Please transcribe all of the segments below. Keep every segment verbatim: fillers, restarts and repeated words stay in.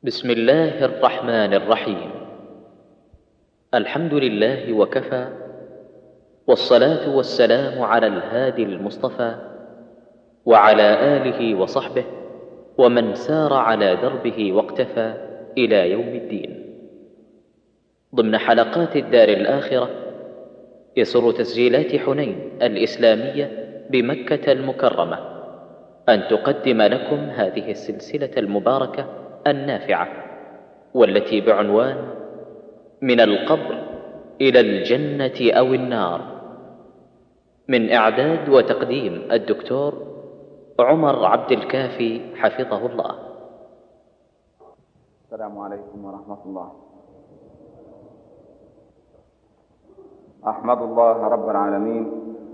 بسم الله الرحمن الرحيم. الحمد لله وكفى، والصلاة والسلام على الهادي المصطفى وعلى آله وصحبه ومن سار على دربه واقتفى إلى يوم الدين. ضمن حلقات الدار الآخرة، يسر تسجيلات حنين الإسلامية بمكة المكرمة أن تقدم لكم هذه السلسلة المباركة النافعة، والتي بعنوان من القبر إلى الجنة أو النار، من إعداد وتقديم الدكتور عمر عبد الكافي حفظه الله. السلام عليكم ورحمة الله. أحمد الله رب العالمين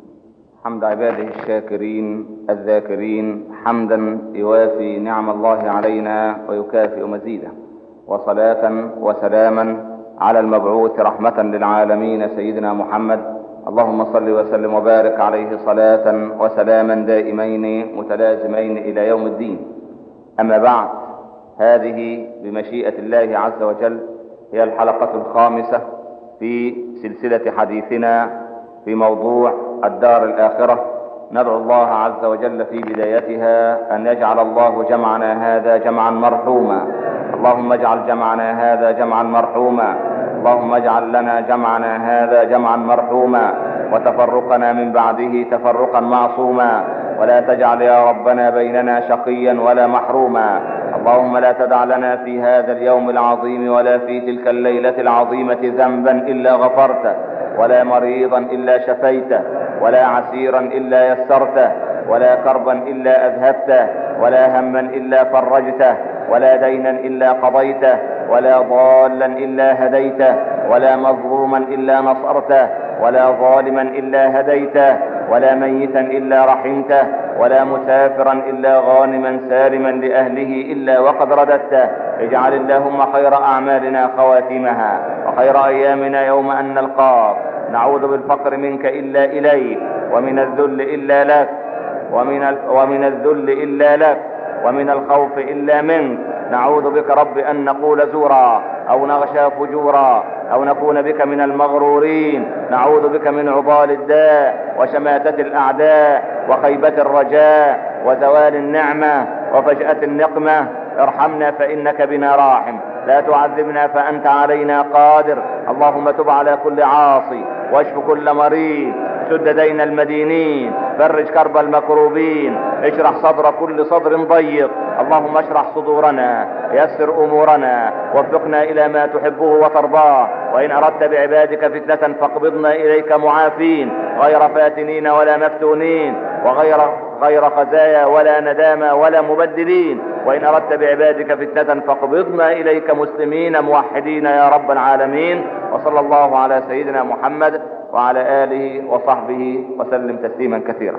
حمد عباده الشاكرين الذاكرين، حمدا يوافي نعم الله علينا ويكافئ مزيده، وصلاة وسلاما على المبعوث رحمة للعالمين سيدنا محمد. اللهم صل وسلم وبارك عليه صلاة وسلاما دائمين متلازمين إلى يوم الدين. أما بعد، هذه بمشيئة الله عز وجل هي الحلقة الخامسة في سلسلة حديثنا في موضوع الدار الآخرة. ندعو الله عز وجل في بدايتها أن يجعل الله جمعنا هذا جمعا مرحوما. اللهم اجعل جمعنا هذا جمعا مرحوما. اللهم اجعل لنا جمعنا هذا جمعا مرحوما، وتفرقنا من بعده تفرقا معصوما، ولا تجعل يا ربنا بيننا شقيا ولا محروما. اللهم لا تدع لنا في هذا اليوم العظيم ولا في تلك الليلة العظيمة ذنبا إلا غفرته، ولا مريضا إلا شفيته، ولا عسيرا إلا يسرته، ولا كربا إلا أذهبته، ولا هما إلا فرجته، ولا دينا إلا قضيته، ولا ضالا إلا هديته، ولا مظلوما إلا نصرته، ولا ظالما إلا هديته، ولا ميتا إلا رحمته، ولا مسافرا إلا غانما سالما لأهله إلا وقد رددته. اجعل اللهم خير أعمالنا خواتمها، وخير أيامنا يوم أن نلقاك. نعوذ بالفقر منك إلا إليك، ومن الذل إلا لك، ومن, ال... ومن الذل إلا لك، ومن الخوف إلا منك. نعوذ بك رب أن نقول زورا أو نغشى فجورا أو نكون بك من المغرورين. نعوذ بك من عضال الداء وشماتة الأعداء وخيبة الرجاء وزوال النعمة وفجأة النقمة. ارحمنا فإنك بنا راحم، لا تعذبنا فأنت علينا قادر. اللهم تب على كل عاصي، واشف كل مريض، سد دين المدينين، فرج كرب المكروبين، اشرح صدر كل صدر ضيق. اللهم اشرح صدورنا، يسر امورنا، وفقنا الى ما تحبه وترضاه. وان اردت بعبادك فتنة فاقبضنا اليك معافين، غير فاتنين ولا مفتونين، وغير غير خزايا ولا ندامة ولا مبدلين. وان اردت بعبادك فتنة فاقبضنا اليك مسلمين موحدين يا رب العالمين. وصلى الله على سيدنا محمد وعلى آله وصحبه وسلم تسليما كثيرا.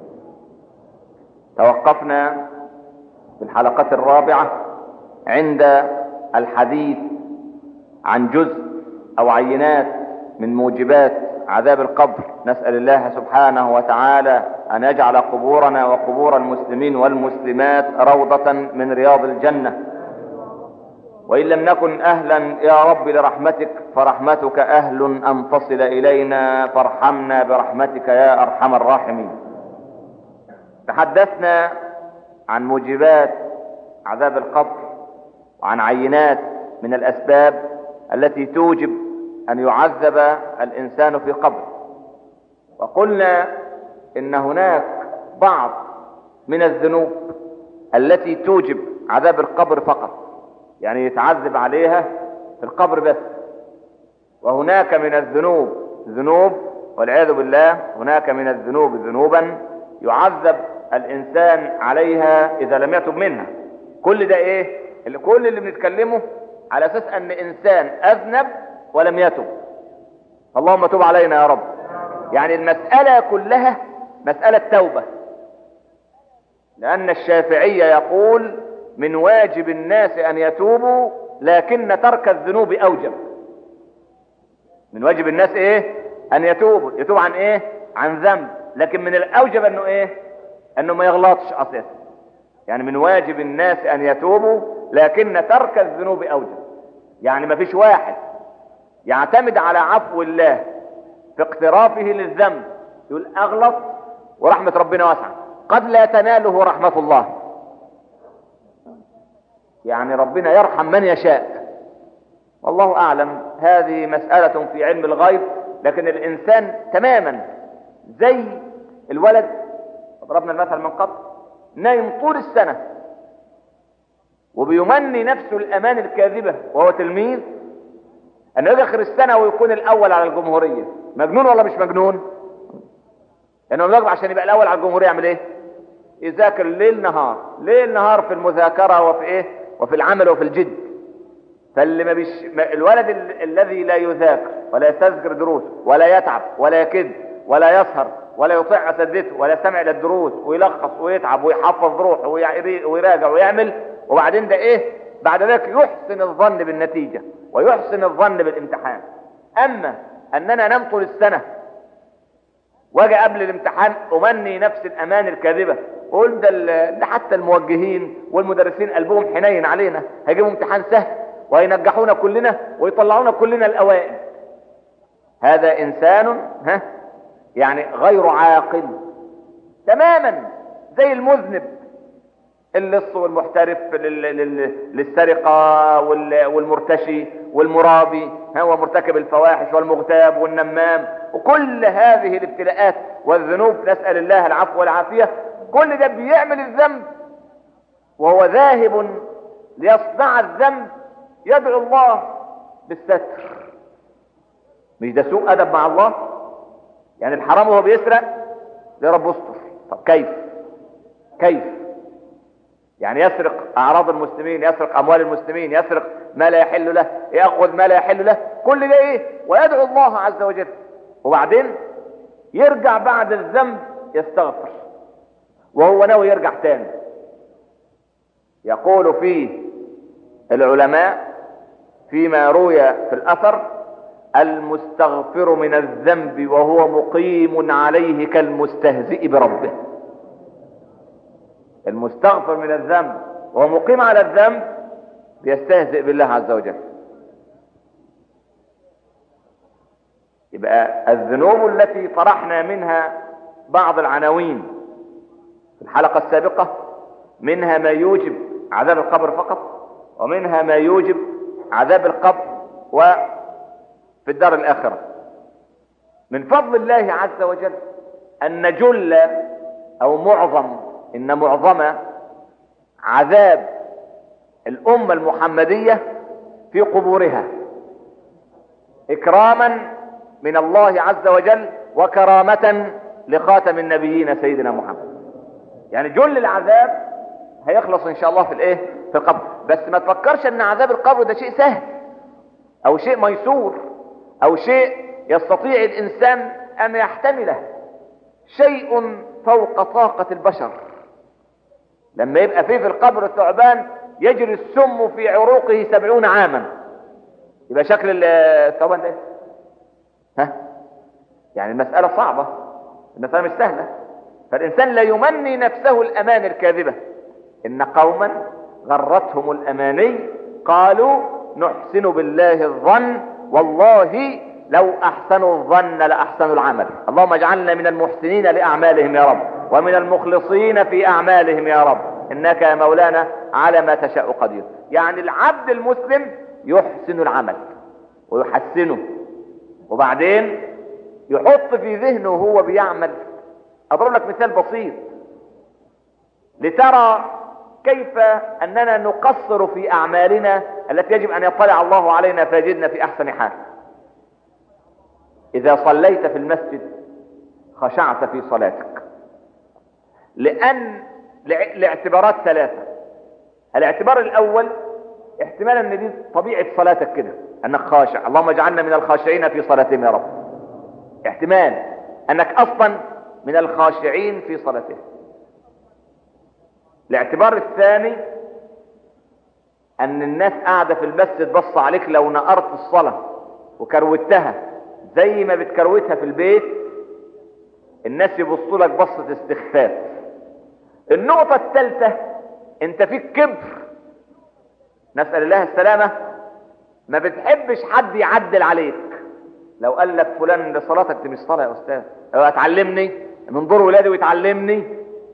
توقفنا في الحلقة الرابعة عند الحديث عن جزء أو عينات من موجبات عذاب القبر. نسأل الله سبحانه وتعالى أن يجعل قبورنا وقبور المسلمين والمسلمات روضة من رياض الجنة. وإن لم نكن أهلا يا رب لرحمتك، فرحمتك أهل أن تصل إلينا، فارحمنا برحمتك يا أرحم الراحمين. تحدثنا عن موجبات عذاب القبر وعن عينات من الأسباب التي توجب أن يعذب الإنسان في قبر. وقلنا إن هناك بعض من الذنوب التي توجب عذاب القبر فقط، يعني يتعذب عليها في القبر بس. وهناك من الذنوب ذنوب والعياذ بالله، هناك من الذنوب ذنوبا يعذب الإنسان عليها إذا لم يتب منها. كل ده إيه؟ كل اللي بنتكلمه على أساس أن إنسان أذنب ولم يتب. اللهم تب علينا يا رب. يعني المسألة كلها مسألة توبة، لأن الشافعي يقول من واجب الناس أن يتوبوا، لكن ترك الذنوب أوجب. من واجب الناس إيه؟ أن يتوبوا. يتوب عن إيه؟ عن ذنب. لكن من الأوجب أنه إيه؟ أنه ما يغلطش أساسا. يعني من واجب الناس أن يتوبوا، لكن ترك الذنوب اوجب. يعني ما فيش واحد يعتمد على عفو الله في اقترافه للذنب يقول اغلط ورحمة ربنا واسعة، قد لا تناله رحمة الله. يعني ربنا يرحم من يشاء، والله اعلم. هذه مسألة في علم الغيب. لكن الانسان تماما زي الولد، ضربنا المثل من قبل، نايم طول السنة وبيمني نفسه الامان الكاذبة وهو تلميذ انه يجي اخر السنة ويكون الاول على الجمهورية. مجنون ولا مش مجنون؟ لانه يعني عشان يبقى الاول على الجمهورية يعمل ايه؟ يذاكر ليل نهار ليل نهار في المذاكرة وفي ايه وفي العمل وفي الجد. فاللي ما بيش الولد ال... الذي لا يذاكر ولا يستذكر دروس ولا يتعب ولا يكد ولا يسهر ولا يطيع اساتذته ولا يستمع الى الدروس ويلخص ويتعب ويحفظ روحه ويع- ويراجع ويعمل، وبعدين ده ايه بعد ذلك يحسن الظن بالنتيجة ويحسن الظن بالامتحان. اما اننا ننام طول السنة واجي قبل الامتحان امني نفس الامان الكاذبة وقول ده, ده حتى الموجهين والمدرسين قلبهم حنين علينا، هيجيبوا امتحان سهل وينجحونا كلنا ويطلعونا كلنا الاوائل. هذا انسان ها يعني غير عاقل تماما، زي المذنب اللص والمحترف للسرقة والمرتشي والمرابي ومرتكب الفواحش والمغتاب والنمام وكل هذه الابتلاءات والذنوب، نسأل الله العفو والعافية. كل ده بيعمل الذنب وهو ذاهب ليصنع الذنب يدعو الله بالستر. مش ده سوء أدب مع الله؟ يعني الحرام وهو بيسرق يا رب استر. طب كيف كيف يعني يسرق اعراض المسلمين، يسرق اموال المسلمين، يسرق ما لا يحل له، ياخذ ما لا يحل له، كل ده ايه ويدعو الله عز وجل، وبعدين يرجع بعد الذنب يستغفر وهو ناوي يرجع تاني. يقول فيه العلماء فيما روي في الاثر: المستغفر من الذنب وهو مقيم عليه كالمستهزئ بربه. المستغفر من الذنب وهو مقيم على الذنب بيستهزئ بالله عز وجل. يبقى الذنوب التي طرحنا منها بعض العناوين في الحلقة السابقة، منها ما يوجب عذاب القبر فقط، ومنها ما يوجب عذاب القبر وفي الدار الآخرة. من فضل الله عز وجل أن جل أو معظم إن معظم عذاب الأمة المحمدية في قبورها إكراما من الله عز وجل وكرامة لخاتم النبيين سيدنا محمد. يعني جل العذاب هيخلص إن شاء الله في الإيه في القبر. بس ما تفكرش أن عذاب القبر ده شيء سهل أو شيء ميسور أو شيء يستطيع الإنسان أن يحتمله، شيء فوق طاقة البشر. لما يبقى فيه في القبر ثعبان يجري السم في عروقه سبعون عاما، يبقى شكل الثعبان ده ها يعني المسألة صعبة، المسألة مش سهلة. فالإنسان لا يمني نفسه الأمان الكاذبة. إن قوما غرتهم الأماني قالوا نحسن بالله الظن والله لو أحسنوا الظن لأحسنوا العمل. اللهم اجعلنا من المحسنين لأعمالهم يا رب ومن المخلصين في أعمالهم يا رب، إنك يا مولانا على ما تشاء قدير. يعني العبد المسلم يحسن العمل ويحسنه، وبعدين يحط في ذهنه وهو بيعمل. أضرب لك مثال بسيط لترى كيف أننا نقصر في أعمالنا التي يجب أن يطلع الله علينا فيجدنا في أحسن حال. إذا صليت في المسجد خشعت في صلاتك، لأن لاعتبارات ثلاثة. الاعتبار الأول احتمال أن دي طبيعة صلاتك كده، أنك خاشع، اللهم اجعلنا من الخاشعين في صلاتهم يا رب. احتمال أنك أصلا من الخاشعين في صلاتهم. الاعتبار الثاني أن الناس قاعدة في المسجد بص عليك لو نقرت الصلاة وكروتها زي ما بتكروتها في البيت، الناس يبصوا لك بصة استخفاف. النقطة الثالثة انت فيك كبر نسأل الله السلامة. ما بتحبش حد يعدل عليك. لو قال لك فلان ده صلاتك دي مش صلاة يا أستاذ، لو هتعلمني من دور ولادي ويتعلمني،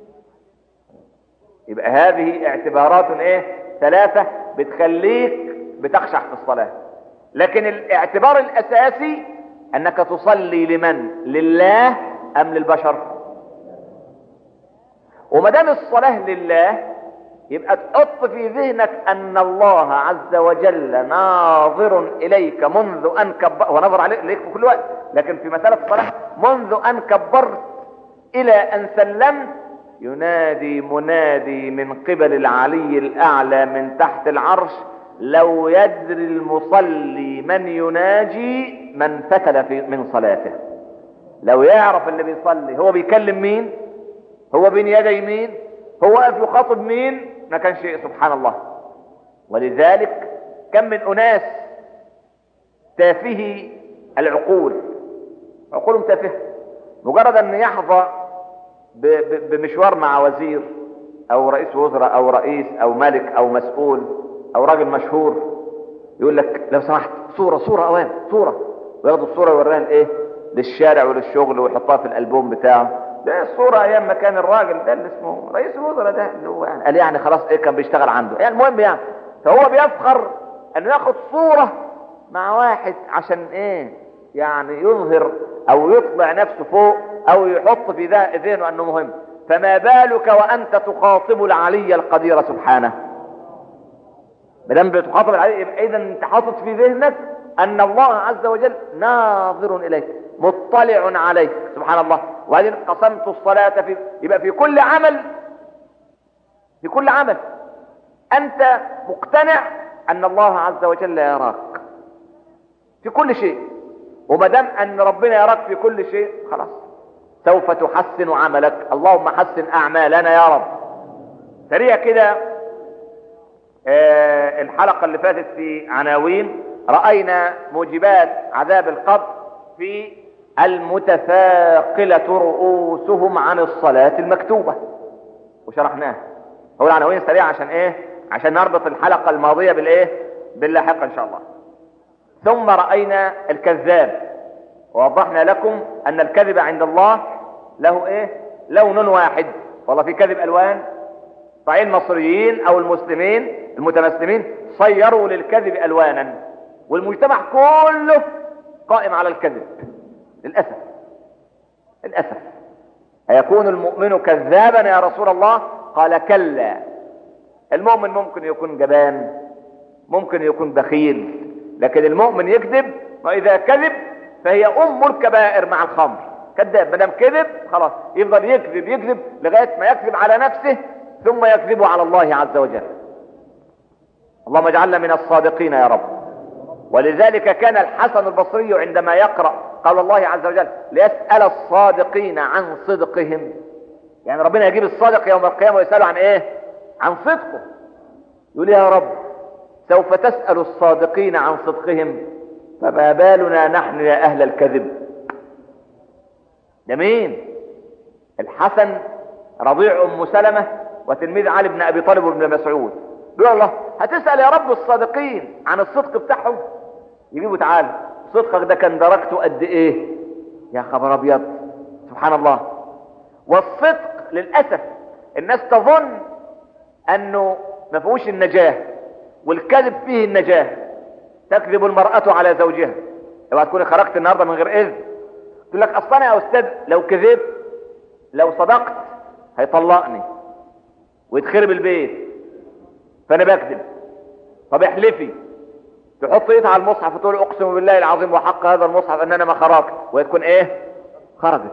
يبقى هذه اعتبارات ايه ثلاثة بتخليك بتخشع في الصلاة. لكن الاعتبار الأساسي أنك تصلي لمن؟ لله أم للبشر؟ وما دام الصلاة لله يبقى تحط في ذهنك أن الله عز وجل ناظر إليك منذ أن كبرت، ونظر عليك في كل وقت، لكن في مسألة الصلاة منذ أن كبرت إلى أن سلمت ينادي منادي من قبل العلي الأعلى من تحت العرش: لو يدري المصلي من يناجي من فتل في من صلاته. لو يعرف اللي بيصلي هو بيكلم مين، هو بين يدي مين، هو واقف يخاطب مين، ما كان شيء. سبحان الله. ولذلك كم من أناس تافهي العقول، عقولهم تافهة، مجرد أن يحظى بمشوار مع وزير أو رئيس وزراء أو رئيس أو ملك أو مسؤول أو راجل مشهور، يقول لك لو سمحت صورة صورة أوان صورة، وياخدوا الصورة ويوريها لإيه؟ للشارع وللشغل ويحطها في الألبوم بتاعه. ده الصورة ايام ما كان الراجل ده اللي اسمه رئيس الوزراء ده اللي هو يعني قال يعني خلاص ايه كان بيشتغل عنده يعني المهم يعني. فهو بيفخر انه ياخد صورة مع واحد عشان ايه؟ يعني يظهر او يطلع نفسه فوق او يحط في ذهنه انه مهم. فما بالك وانت تخاطب العلي القدير سبحانه. مادام بتخاطب العلي يبقى اذا انت حاطط في ذهنك ان الله عز وجل ناظر اليك مطلع عليك سبحان الله. وبعدين قسمت الصلاة في، يبقى في كل عمل في كل عمل انت مقتنع ان الله عز وجل يراك في كل شيء. وما دام ان ربنا يراك في كل شيء خلاص سوف تحسن عملك. اللهم حسن اعمالنا يا رب. سريع كده آه الحلقة اللي فاتت في عناوين رأينا موجبات عذاب القبر في المتثاقلة رؤوسهم عن الصلاة المكتوبة وشرحناها. هو العناوين سريعة عشان ايه؟ عشان نربط الحلقة الماضية بالايه؟ باللاحقة ان شاء الله. ثم رأينا الكذاب ووضحنا لكم ان الكذب عند الله له ايه؟ لون واحد. والله في كذب الوان. صحيح المصريين او المسلمين المتمسلمين صيروا للكذب الوانا، والمجتمع كله قائم على الكذب للأسف. للأسف أيكون المؤمن كذابا يا رسول الله؟ قال كلا. المؤمن ممكن يكون جبان، ممكن يكون بخيل، لكن المؤمن يكذب، وإذا كذب فهي أم الكبائر مع الخمر. كذاب مدام كذب خلاص يفضل يكذب يكذب لغاية ما يكذب على نفسه ثم يكذب على الله عز وجل. اللهم اجعلنا من الصادقين يا رب. ولذلك كان الحسن البصري عندما يقرأ قول الله عز وجل ليسأل الصادقين عن صدقهم، يعني ربنا يجيب الصادق يوم القيامة ويسأله عن ايه؟ عن صدقه. يقول يا رب سوف تسأل الصادقين عن صدقهم فما بالنا نحن يا أهل الكذب. ده مين؟ الحسن رضيع أم سلمة وتلميذ علي بن أبي طالب وابن مسعود. بيقول الله هتسأل يا رب الصادقين عن الصدق بتاعهم؟ يجيبوا تعالى صدقك ده كان درجته قد ايه؟ يا خبر ابيض سبحان الله. والصدق للأسف الناس تظن انه ما فيهوش النجاة، والكذب فيه النجاة. تكذب المرأة على زوجها. لو هتكوني خرجت النهاردة من غير اذن تقول لك اصلا يا استاذ لو كذبت لو صدقت هيطلقني ويتخرب البيت فانا بكذب. طب احلفي. تحط ايدها على المصحف وتقول اقسم بالله العظيم وحق هذا المصحف ان انا ما خرجت، وتكون ايه؟ خرجت.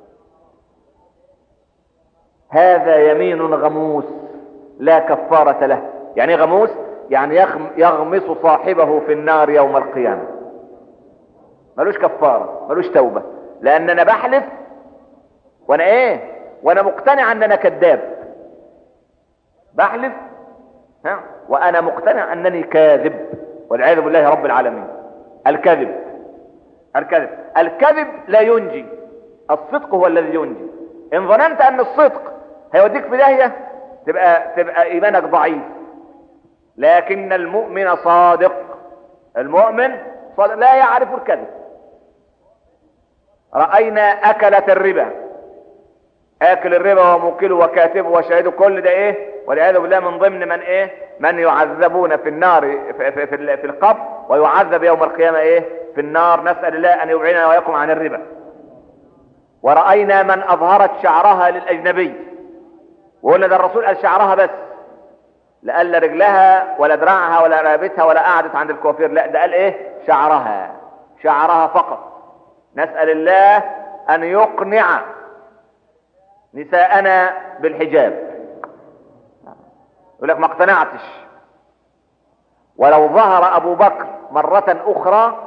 هذا يمين غموس لا كفارة له. يعني غموس يعني يغمس صاحبه في النار يوم القيامة. ملوش كفارة ملوش توبة، لان انا بحلف وانا ايه؟ وانا مقتنع ان انا كذاب. بحلف ها وانا مقتنع انني كاذب والعياذ بالله رب العالمين. الكذب الكذب الكذب لا ينجي، الصدق هو الذي ينجي. ان ظننت ان الصدق هيوديك في داهية تبقى تبقى ايمانك ضعيف. لكن المؤمن صادق، المؤمن صادق لا يعرف الكذب. رأينا أكلة الربا، آكل الربا وموكله وكاتبه وشاهده، كل ده ايه والعياذ بالله من ضمن من ايه من يعذبون في النار في, في, في, في القبر، ويعذب يوم القيامة ايه في النار. نسأل الله ان يبعدنا وإياكم عن الربا. ورأينا من اظهرت شعرها للأجنبي، وقلنا ده الرسول قال شعرها بس، لا قال لا رجلها ولا دراعها ولا رقبتها ولا قعدت عند الكوافير، لا ده قال ايه شعرها، شعرها فقط. نسأل الله ان يقنع نساءنا بالحجاب. يقول لك ما اقتنعتش. ولو ظهر ابو بكر مرة اخرى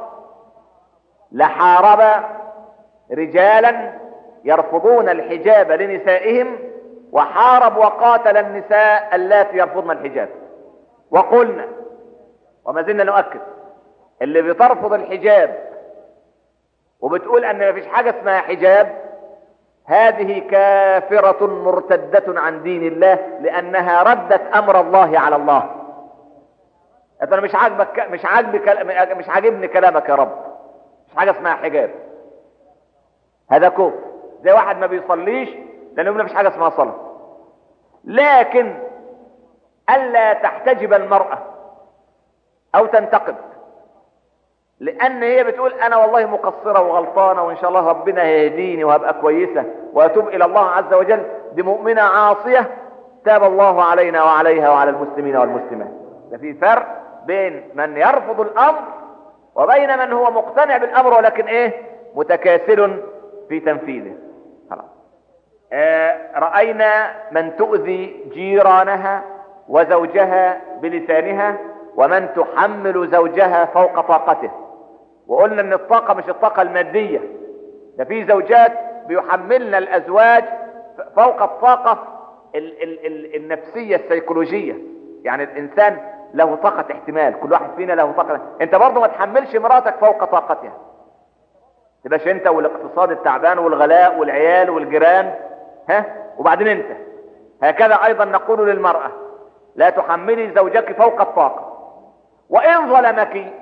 لحارب رجالا يرفضون الحجاب لنسائهم، وحارب وقاتل النساء اللاتي يرفضن الحجاب. وقلنا وما زلنا نؤكد، اللي بترفض الحجاب وبتقول ان ما فيش حاجة اسمها حجاب، هذه كافرة مرتدة عن دين الله، لانها ردت امر الله على الله. انا مش عاجبك، مش عاجبك، مش عاجبني كلامك يا رب، مش حاجة اسمها حجاب. هذا كفر. زي واحد ما بيصليش لانه ما فيش حاجة اسمها صلاة. لكن الا تحتجب المرأة او تنتقد لان هي بتقول انا والله مقصرة وغلطانة وان شاء الله ربنا هيهديني وهبقى كويسة واتوب الى الله عز وجل، دي مؤمنة عاصية تاب الله علينا وعليها وعلى المسلمين والمسلمات. ده في فرق بين من يرفض الامر وبين من هو مقتنع بالامر ولكن ايه متكاسل في تنفيذه. خلاص. آه رأينا من تؤذي جيرانها وزوجها بلسانها، ومن تحمل زوجها فوق طاقته. وقلنا ان الطاقة مش الطاقة المادية، ده في زوجات بيحملن الازواج فوق الطاقة ال ال ال النفسية السيكولوجية. يعني الانسان له طاقة احتمال، كل واحد فينا له طاقة. انت برضو ما تحملش مراتك فوق طاقتها، تبقاش انت والاقتصاد التعبان والغلاء والعيال والجيران ها وبعدين انت. هكذا ايضا نقول للمرأة لا تحملي زوجك فوق الطاقة. وان ظلمك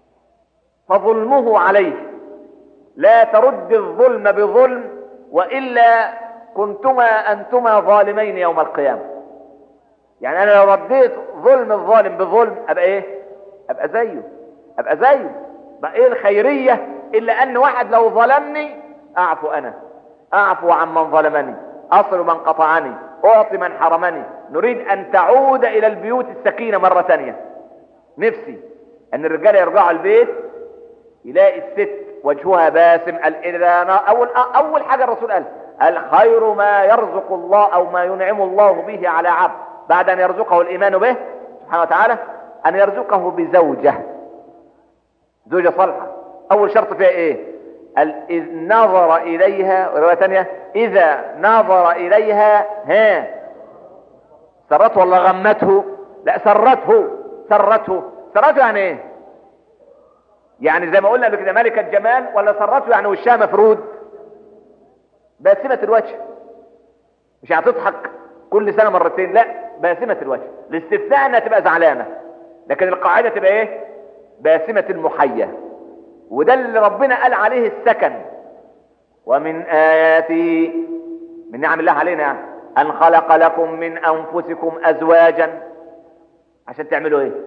فظلمه عليه، لا ترد الظلم بظلم، وإلا كنتما أنتما ظالمين يوم القيامة. يعني أنا لو رديت ظلم الظالم بظلم أبقى إيه؟ أبقى زيه، أبقى زيه. بقى إيه الخيرية إلا أن واحد لو ظلمني أعفو، أنا أعفو عن من ظلمني، أصل من قطعني، أعطي من حرمني. نريد أن تعود إلى البيوت السكينة مرة ثانية. نفسي أن الرجال يرجعوا البيت يلاقي الست وجهها باسم. أول, أول حاجة الرسول قال الخير ما يرزق الله أو ما ينعم الله به على عبد بعد أن يرزقه الإيمان به سبحانه وتعالى، أن يرزقه بزوجة، زوجة صالحة. أول شرط فيها إيه؟ إذ نظر إليها، ورواية ثانية إذا نظر إليها ها سرته ولا غمته؟ لا سرته، سرته سرته يعني إيه؟ يعني زي ما قلنا بكده ملكة جمال، ولا سرته يعني وشها مفرود باسمة الوجه، مش هتضحك كل سنة مرتين، لا باسمة الوجه. الاستثناء انها تبقى زعلانة، لكن القاعدة تبقى ايه؟ باسمة المحية. وده اللي ربنا قال عليه السكن. ومن آياته، من نعم الله علينا يعني، ان خلق لكم من انفسكم ازواجا، عشان تعملوا ايه؟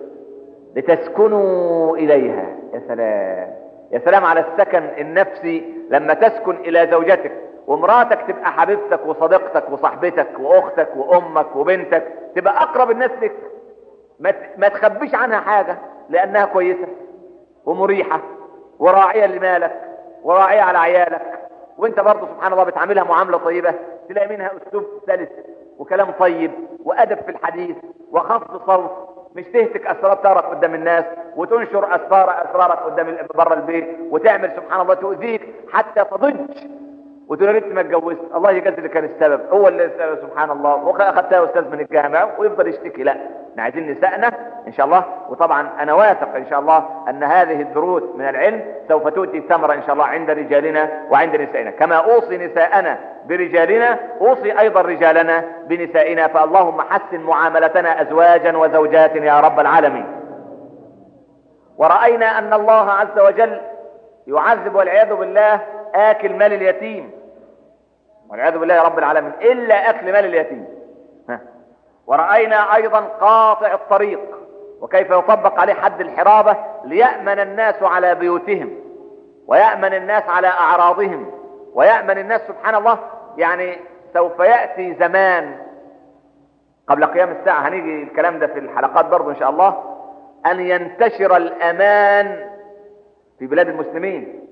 لتسكنوا اليها. يا سلام يا سلام على السكن النفسي لما تسكن الى زوجتك، ومراتك تبقى حبيبتك وصديقتك وصاحبتك واختك وامك وبنتك، تبقى اقرب الناس لك، ما تخبيش عنها حاجة لانها كويسة ومريحة وراعية لمالك وراعية على عيالك، وانت برضو سبحان الله بتعاملها معاملة طيبة، تلاقي منها اسلوب سلس وكلام طيب وادب في الحديث وخفض صوت، مش تهتك اسرارك قدام الناس وتنشر اسرار اسرارك قدام بره البيت، وتعمل سبحان الله تؤذيك حتى تضج وتقول يا ريت ما اتجوزت، الله يجازي اللي كان السبب، هو اللي السبب سبحان الله، واخدتها استاذ من الجامعه ويفضل يشتكي. لا، احنا عايزين نسائنا ان شاء الله. وطبعا انا واثق ان شاء الله ان هذه الدروس من العلم سوف تؤتي ثمره ان شاء الله عند رجالنا وعند نسائنا، كما اوصي نساءنا برجالنا اوصي ايضا رجالنا بنسائنا. فاللهم حسن معاملتنا ازواجا وزوجات يا رب العالمين. ورأينا ان الله عز وجل يعذب والعياذ بالله آكل مال اليتيم، والعياذ بالله يا رب العالمين، إلا أكل مال اليتيم. ها. ورأينا أيضا قاطع الطريق وكيف يطبق عليه حد الحرابة ليأمن الناس على بيوتهم ويأمن الناس على أعراضهم ويأمن الناس سبحان الله. يعني سوف يأتي زمان قبل قيام الساعة، هنيجي الكلام ده في الحلقات برضو إن شاء الله، أن ينتشر الأمان في بلاد المسلمين،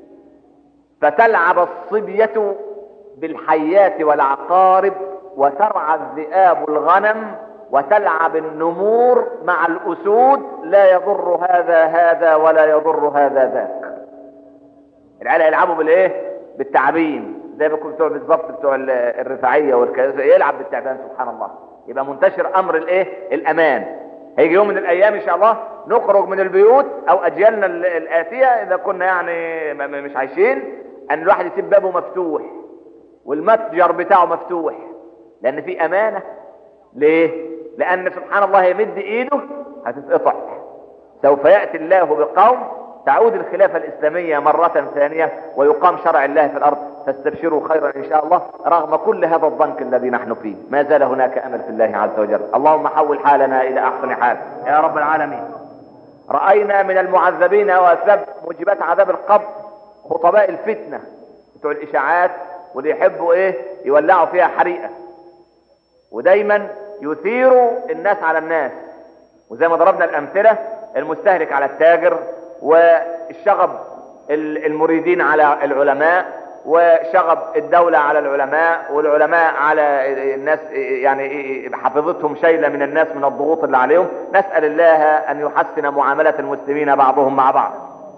فتلعب الصبية بالحيات والعقارب وترعى الذئاب الغنم وتلعب النمور مع الأسود، لا يضر هذا هذا ولا يضر هذا ذاك. العيال يلعبوا بالايه؟ بالتعابين، زي ما كنتوا بالظبط بتوع الرفاعية والكذا، يلعب بالتعبان سبحان الله. يبقى منتشر امر الايه؟ الامان. هيجي يوم من الايام ان شاء الله نخرج من البيوت او اجيالنا الاتيه اذا كنا يعني مش عايشين ان الواحد يسيب بابه مفتوح والمتجر بتاعه مفتوح، لان في امانه. ليه؟ لان سبحان الله يمد ايده هتتقطع. سوف ياتي الله بقوم تعود الخلافه الاسلاميه مره ثانيه ويقام شرع الله في الارض، فاستبشروا خيرا ان شاء الله. رغم كل هذا الضنك الذي نحن فيه ما زال هناك امل في الله عز وجل. اللهم حول حالنا الى احسن حال يا رب العالمين. راينا من المعذبين واسباب موجبات عذاب القبر خطباء الفتنه بتوع الاشاعات، واللي يحبوا ايه؟ يولعوا فيها حريقه، ودايما يثيروا الناس على الناس. وزي ما ضربنا الامثله، المستهلك على التاجر، والشغب المريدين على العلماء، وشغب الدولة على العلماء، والعلماء على الناس، يعني حفظتهم شيلة من الناس من الضغوط اللي عليهم. نسأل الله أن يحسن معاملة المسلمين بعضهم مع بعض.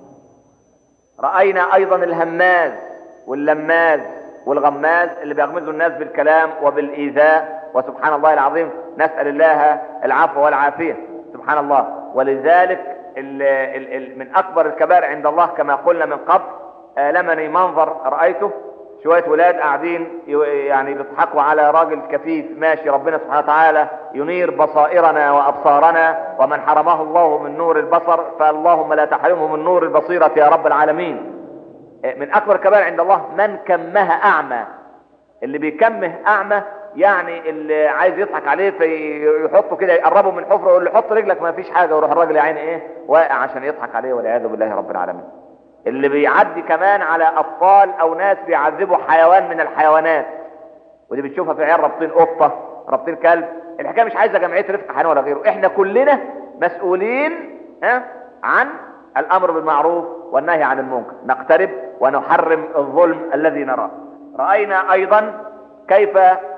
رأينا أيضا الهماز واللماز والغماز اللي بيغمزوا الناس بالكلام وبالإيذاء، وسبحان الله العظيم نسأل الله العفو والعافية سبحان الله. ولذلك ال ال ال من أكبر الكبائر عند الله كما قلنا من قبل، آلمني منظر رأيته شوية ولاد قاعدين يعني بيضحكوا على راجل كفيف ماشي. ربنا سبحانه وتعالى ينير بصائرنا وأبصارنا، ومن حرمه الله من نور البصر فاللهم لا تحرمه من نور البصيرة يا رب العالمين. من أكبر الكبائر عند الله من كمها أعمى. اللي بيكمه أعمى يعني اللي عايز يضحك عليه فيحطه كده، يقربه من حفره ويقول له حط رجلك ما فيش حاجه، ويروح الراجل يا عيني ايه واقع عشان يضحك عليه والعياذ بالله رب العالمين. اللي بيعدي كمان على اطفال او ناس بيعذبوا حيوان من الحيوانات، ودي بتشوفها في عيال رابطين قطه رابطين كلب. الحكايه مش عايزه جمعيه رفق حيوان ولا غيره، احنا كلنا مسؤولين ها عن الامر بالمعروف والنهي عن المنكر، نقترب ونحرم الظلم الذي نراه. راينا ايضا كيف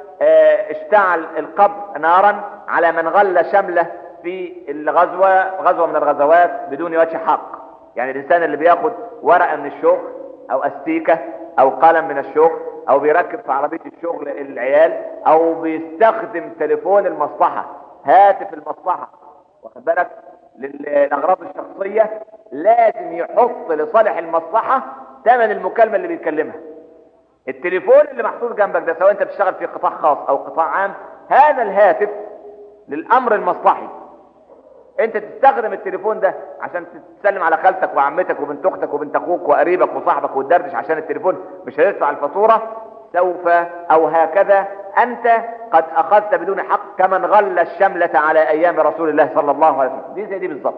اشتعل القبر نارا على من غل شمله في الغزوة غزوة من الغزوات بدون وجه حق. يعني الانسان اللي بياخد ورقة من الشغل او استيكة او قلم من الشغل او بيركب في عربية الشغل العيال او بيستخدم تليفون المصلحة هاتف المصلحة واخد بالك للاغراض الشخصية، لازم يحط لصالح المصلحة ثمن المكالمة اللي بيتكلمها. التليفون اللي محطوط جنبك ده سواء انت بتشتغل في قطاع خاص او قطاع عام، هذا الهاتف للامر المصلحي. انت تستخدم التليفون ده عشان تسلم على خالتك وعمتك وبنت اختك وبنت اخوك وقريبك وصاحبك وتدردش عشان التليفون مش هيدفع الفاتوره، سوف او هكذا انت قد اخذت بدون حق كمن غل الشملة على ايام رسول الله صلى الله عليه وسلم. دي زي دي بالظبط.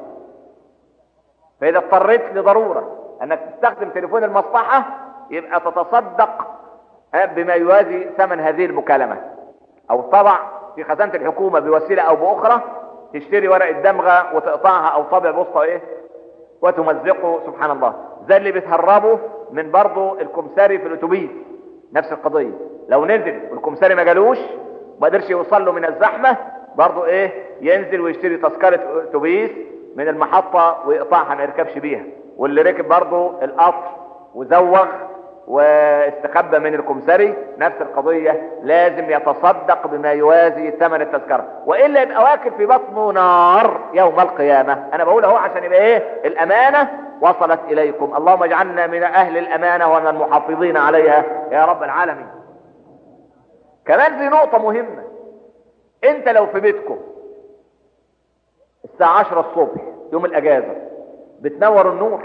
فاذا اضطريت لضروره انك تستخدم تليفون المصلحه يبقى تتصدق بما يوازي ثمن هذه المكالمة، او طبع في خزانة الحكومة بوسيلة او باخرى، تشتري ورقة دمغة وتقطعها او طابع بوسطة ايه وتمزقه سبحان الله. زي اللي بيتهربوا من برضو الكمساري في الاتوبيس نفس القضية، لو نزل والكمساري ما جالوش ما قدرش يوصل له من الزحمة برضو ايه ينزل ويشتري تذكرة اتوبيس من المحطة ويقطعها ما يركبش بيها. واللي ركب برضو القطر وزوغ واستخبى من الكمسري، نفس القضية، لازم يتصدق بما يوازي ثمن التذكرة، وإلا يبقى واكل في بطنه نار يوم القيامة. أنا بقول اهو عشان يبقى إيه؟ الأمانة وصلت إليكم. اللهم اجعلنا من أهل الأمانة ومن المحافظين عليها يا رب العالمين. كمان في نقطة مهمة، أنت لو في بيتكم الساعة عشرة الصبح يوم الأجازة بتنور النور؟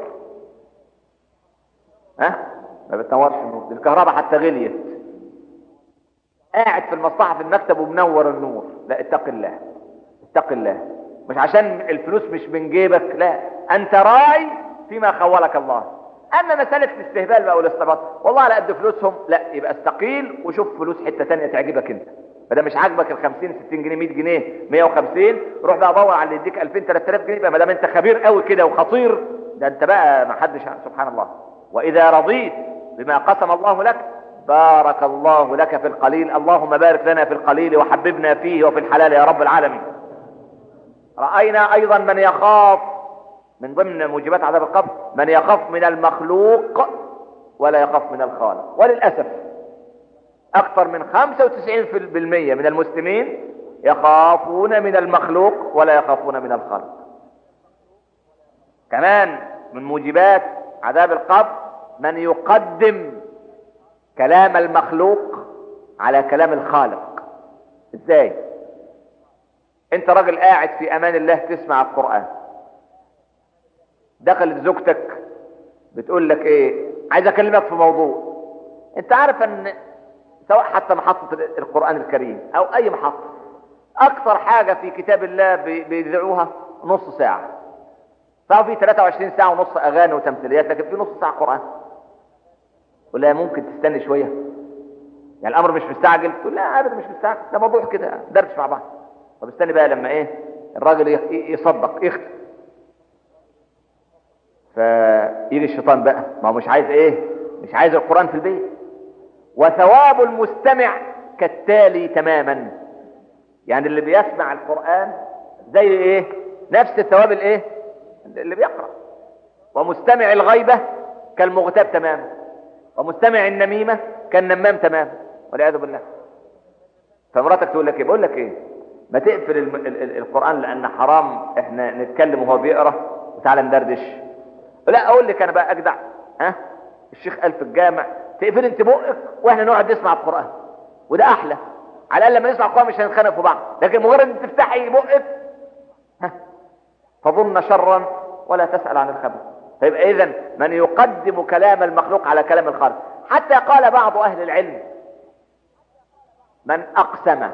ها؟ ما بتنورش النور، الكهرباء حتى غليت، قاعد في المصلحة في المكتب ومنور النور. لا، اتق الله، اتق الله. مش عشان الفلوس مش من جيبك، لا، انت راعي فيما خولك الله. اما مسألة الاستهبال بقى والاستعباط، والله على قد فلوسهم، لا، يبقى استقيل وشوف فلوس حتة تانية تعجبك انت. فده مش عاجبك الخمسين ستين جنيه مية جنيه مية وخمسين، روح بقى دور على اللي يديك الفين تلات الاف جنيه بقى، ما دام انت خبير قوي كده وخطير، ده انت بقى ما حدش. سبحان الله. واذا رضيت بما قسم الله لك بارك الله لك في القليل. اللهم بارك لنا في القليل وحببنا فيه وفي الحلال يا رب العالمين. رأينا ايضا من يخاف من ضمن موجبات عذاب القبر، من يخاف من المخلوق ولا يخاف من الخالق. وللأسف اكثر من خمسة وتسعين بالمئة من المسلمين يخافون من المخلوق ولا يخافون من الخالق. كمان من موجبات عذاب القبر من يقدم كلام المخلوق على كلام الخالق. ازاي؟ انت راجل قاعد في امان الله تسمع القرآن، دخلت زوجتك بتقول لك ايه، عايز اكلمك في موضوع. انت عارف ان سواء حتى محطة القرآن الكريم او اي محطة، اكثر حاجة في كتاب الله بيذيعوها نص ساعة، صار في ثلاثة وعشرين ساعة ونص اغاني وتمثيليات، لكن في نص ساعة قرآن. ولا ممكن تستني شوية؟ يعني الامر مش مستعجل؟ تقول لا ابدا مش مستعجل، ده موضوع كده دردش مع بعض. طب استني بقى لما ايه الراجل يصدق يختم، فيجي الشيطان بقى، ما هو مش عايز ايه، مش عايز القرآن في البيت. وثواب المستمع كالتالي تماما، يعني اللي بيسمع القرآن زي ايه، نفس الثواب الايه اللي بيقرأ. ومستمع الغيبة كالمغتاب تماما، ومستمع النميمة كالنمام تماما، والعياذ بالله. فمراتك تقول لك ايه، بقول لك ايه، ما تقفل الم... ال... ال... القرآن لان حرام احنا نتكلم وهو بيقرأ، وتعالى ندردش. لا، اقول لك انا بقى اجدع، ها الشيخ قال في الجامع تقفل انت بقك واحنا نقعد نسمع القرآن، وده احلى. على الاقل لما نسمع القرآن مش هنتخانق في بعض، لكن مجرد ان تفتحي بقك ها فظن شرا ولا تسأل عن الخبر. فيبقى اذا من يقدم كلام المخلوق على كلام الخالق. حتى قال بعض اهل العلم من اقسم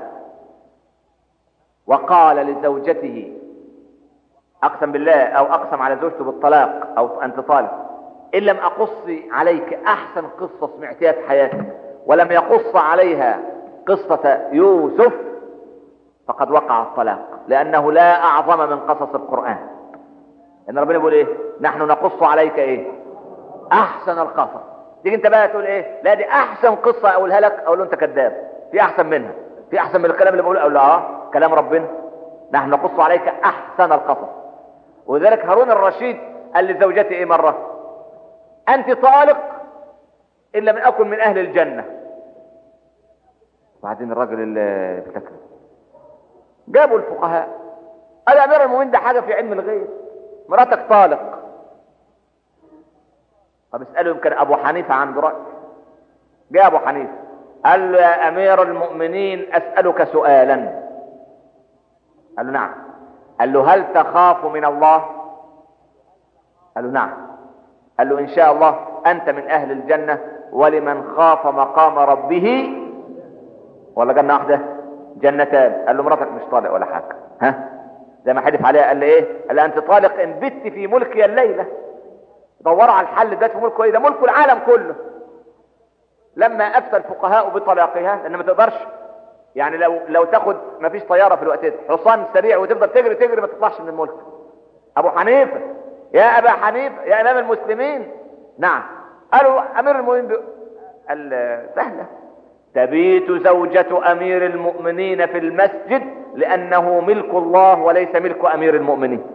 وقال لزوجته، اقسم بالله او اقسم على زوجته بالطلاق او انت طالق، ان لم اقص عليك احسن قصة سمعتها في حياتك ولم يقص عليها قصة يوسف فقد وقع الطلاق، لانه لا اعظم من قصص القرآن. ان ربنا بيقول ايه، نحن نقص عليك ايه احسن القصص. تيجي انت بقى تقول ايه، لا دي احسن قصة اقولها لك، اقول له انت كذاب، في احسن منها، في احسن من الكلام اللي بقوله. اقول له اه كلام ربنا، نحن نقص عليك احسن القصص. وذلك هارون الرشيد قال لزوجته ايه مرة، انت طالق ان لم اكن من اهل الجنة. وبعدين الراجل اللي بتكلم جابوا الفقهاء قال امير المؤمنين ده حاجة في علم الغيب، مراتك طالق. طب اسأله، يمكن ابو حنيفة عنده رأي. جاء ابو حنيفة قال له يا امير المؤمنين اسألك سؤالا. قال له نعم. قال له هل تخاف من الله؟ قال له نعم. قال له ان شاء الله انت من اهل الجنة، ولمن خاف مقام ربه ولا جنة واحدة جنتان. قال له مراتك مش طالق ولا حاجة، ها زي ما حدف عليها. قال لي ايه؟ قال لي انت طالق ان بت في ملكي الليلة. دوروا على الحل ده في ملكه ايه، ده ملك العالم كله. لما افتى الفقهاء بطلاقها، لان ما تقدرش يعني لو لو تاخد ما فيش طيارة في الوقت ده، حصان سريع وتفضل تجري تجري ما تطلعش من الملك. ابو حنيفة يا ابا حنيفة يا امام المسلمين، نعم. قالوا امير المؤمنين بي... قال سهلة، تبيت زوجة امير المؤمنين في المسجد لانه ملك الله وليس ملك امير المؤمنين.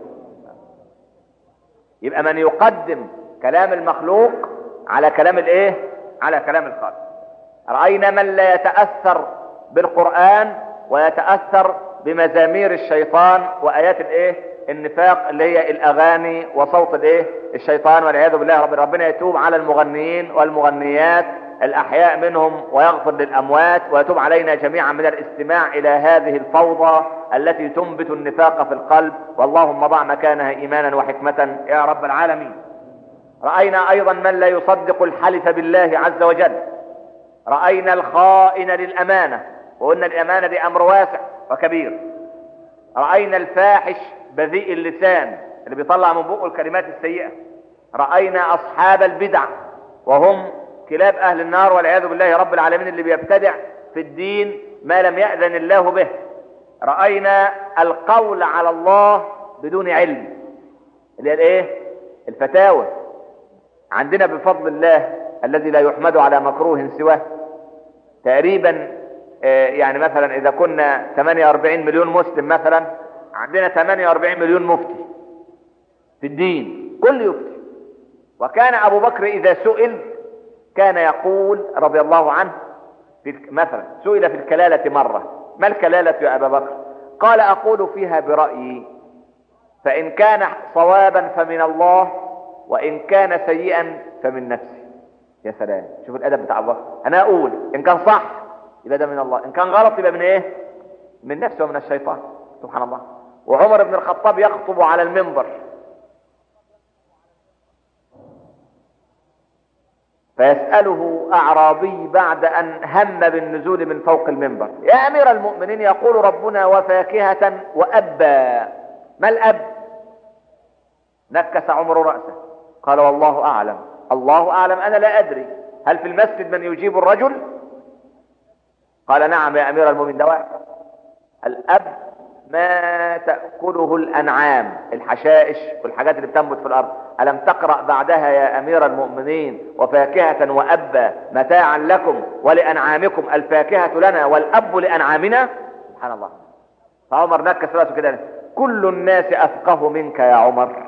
يبقى من يقدم كلام المخلوق على كلام الايه على كلام الخالق. رأينا من لا يتأثر بالقرآن ويتأثر بمزامير الشيطان وآيات الايه النفاق اللي هي الاغاني وصوت الايه الشيطان والعياذ بالله. رب ربنا يتوب على المغنيين والمغنيات الاحياء منهم ويغفر للاموات، ويتوب علينا جميعا من الاستماع الى هذه الفوضى التي تنبت النفاق في القلب، واللهم ضع مكانها ايمانا وحكمة يا رب العالمين. رأينا ايضا من لا يصدق الحلف بالله عز وجل. رأينا الخائن للامانة، وقلنا الامانة دي امر واسع وكبير. رأينا الفاحش بذيء اللسان اللي بيطلع من بقه الكلمات السيئة. رأينا اصحاب البدع وهم كلاب اهل النار والعياذ بالله رب العالمين، اللي بيبتدع في الدين ما لم يأذن الله به. رأينا القول على الله بدون علم، اللي هي الايه الفتاوى. عندنا بفضل الله الذي لا يحمد على مكروه سواه تقريبا يعني مثلا اذا كنا ثمانية وأربعين مليون مسلم مثلا، عندنا ثمانية وأربعين مليون مفتي في الدين، كل يفتي. وكان ابو بكر اذا سئل كان يقول رضي الله عنه في مثلا سئل في الكلالة مرة: ما الكلالة يا ابا بكر؟ قال: اقول فيها برأيي، فان كان صوابا فمن الله، وان كان سيئا فمن نفسي. يا سلام، شوف الادب بتاع ابو بكر. انا اقول ان كان صح يبقى ده من الله، ان كان غلط يبقى من ايه؟ من نفسه ومن الشيطان. سبحان الله. وعمر بن الخطاب يخطب على المنبر فيسأله أعرابي بعد أن هم بالنزول من فوق المنبر: يا أمير المؤمنين، يقول ربنا وفاكهة وأبا، ما الأب؟ نكس عمر رأسه قال: والله أعلم. الله أعلم، أنا لا أدري. هل في المسجد من يجيب الرجل؟ قال: نعم يا أمير المؤمنين، ده واحد. الأب ما تأكله الأنعام، الحشائش والحاجات اللي بتنبت في الأرض. ألم تقرأ بعدها يا أمير المؤمنين: وفاكهة وأبا متاعا لكم ولأنعامكم، الفاكهة لنا والأب لأنعامنا؟ سبحان الله. فعمر نكس رأسه كده: كل الناس أفقه منك يا عمر.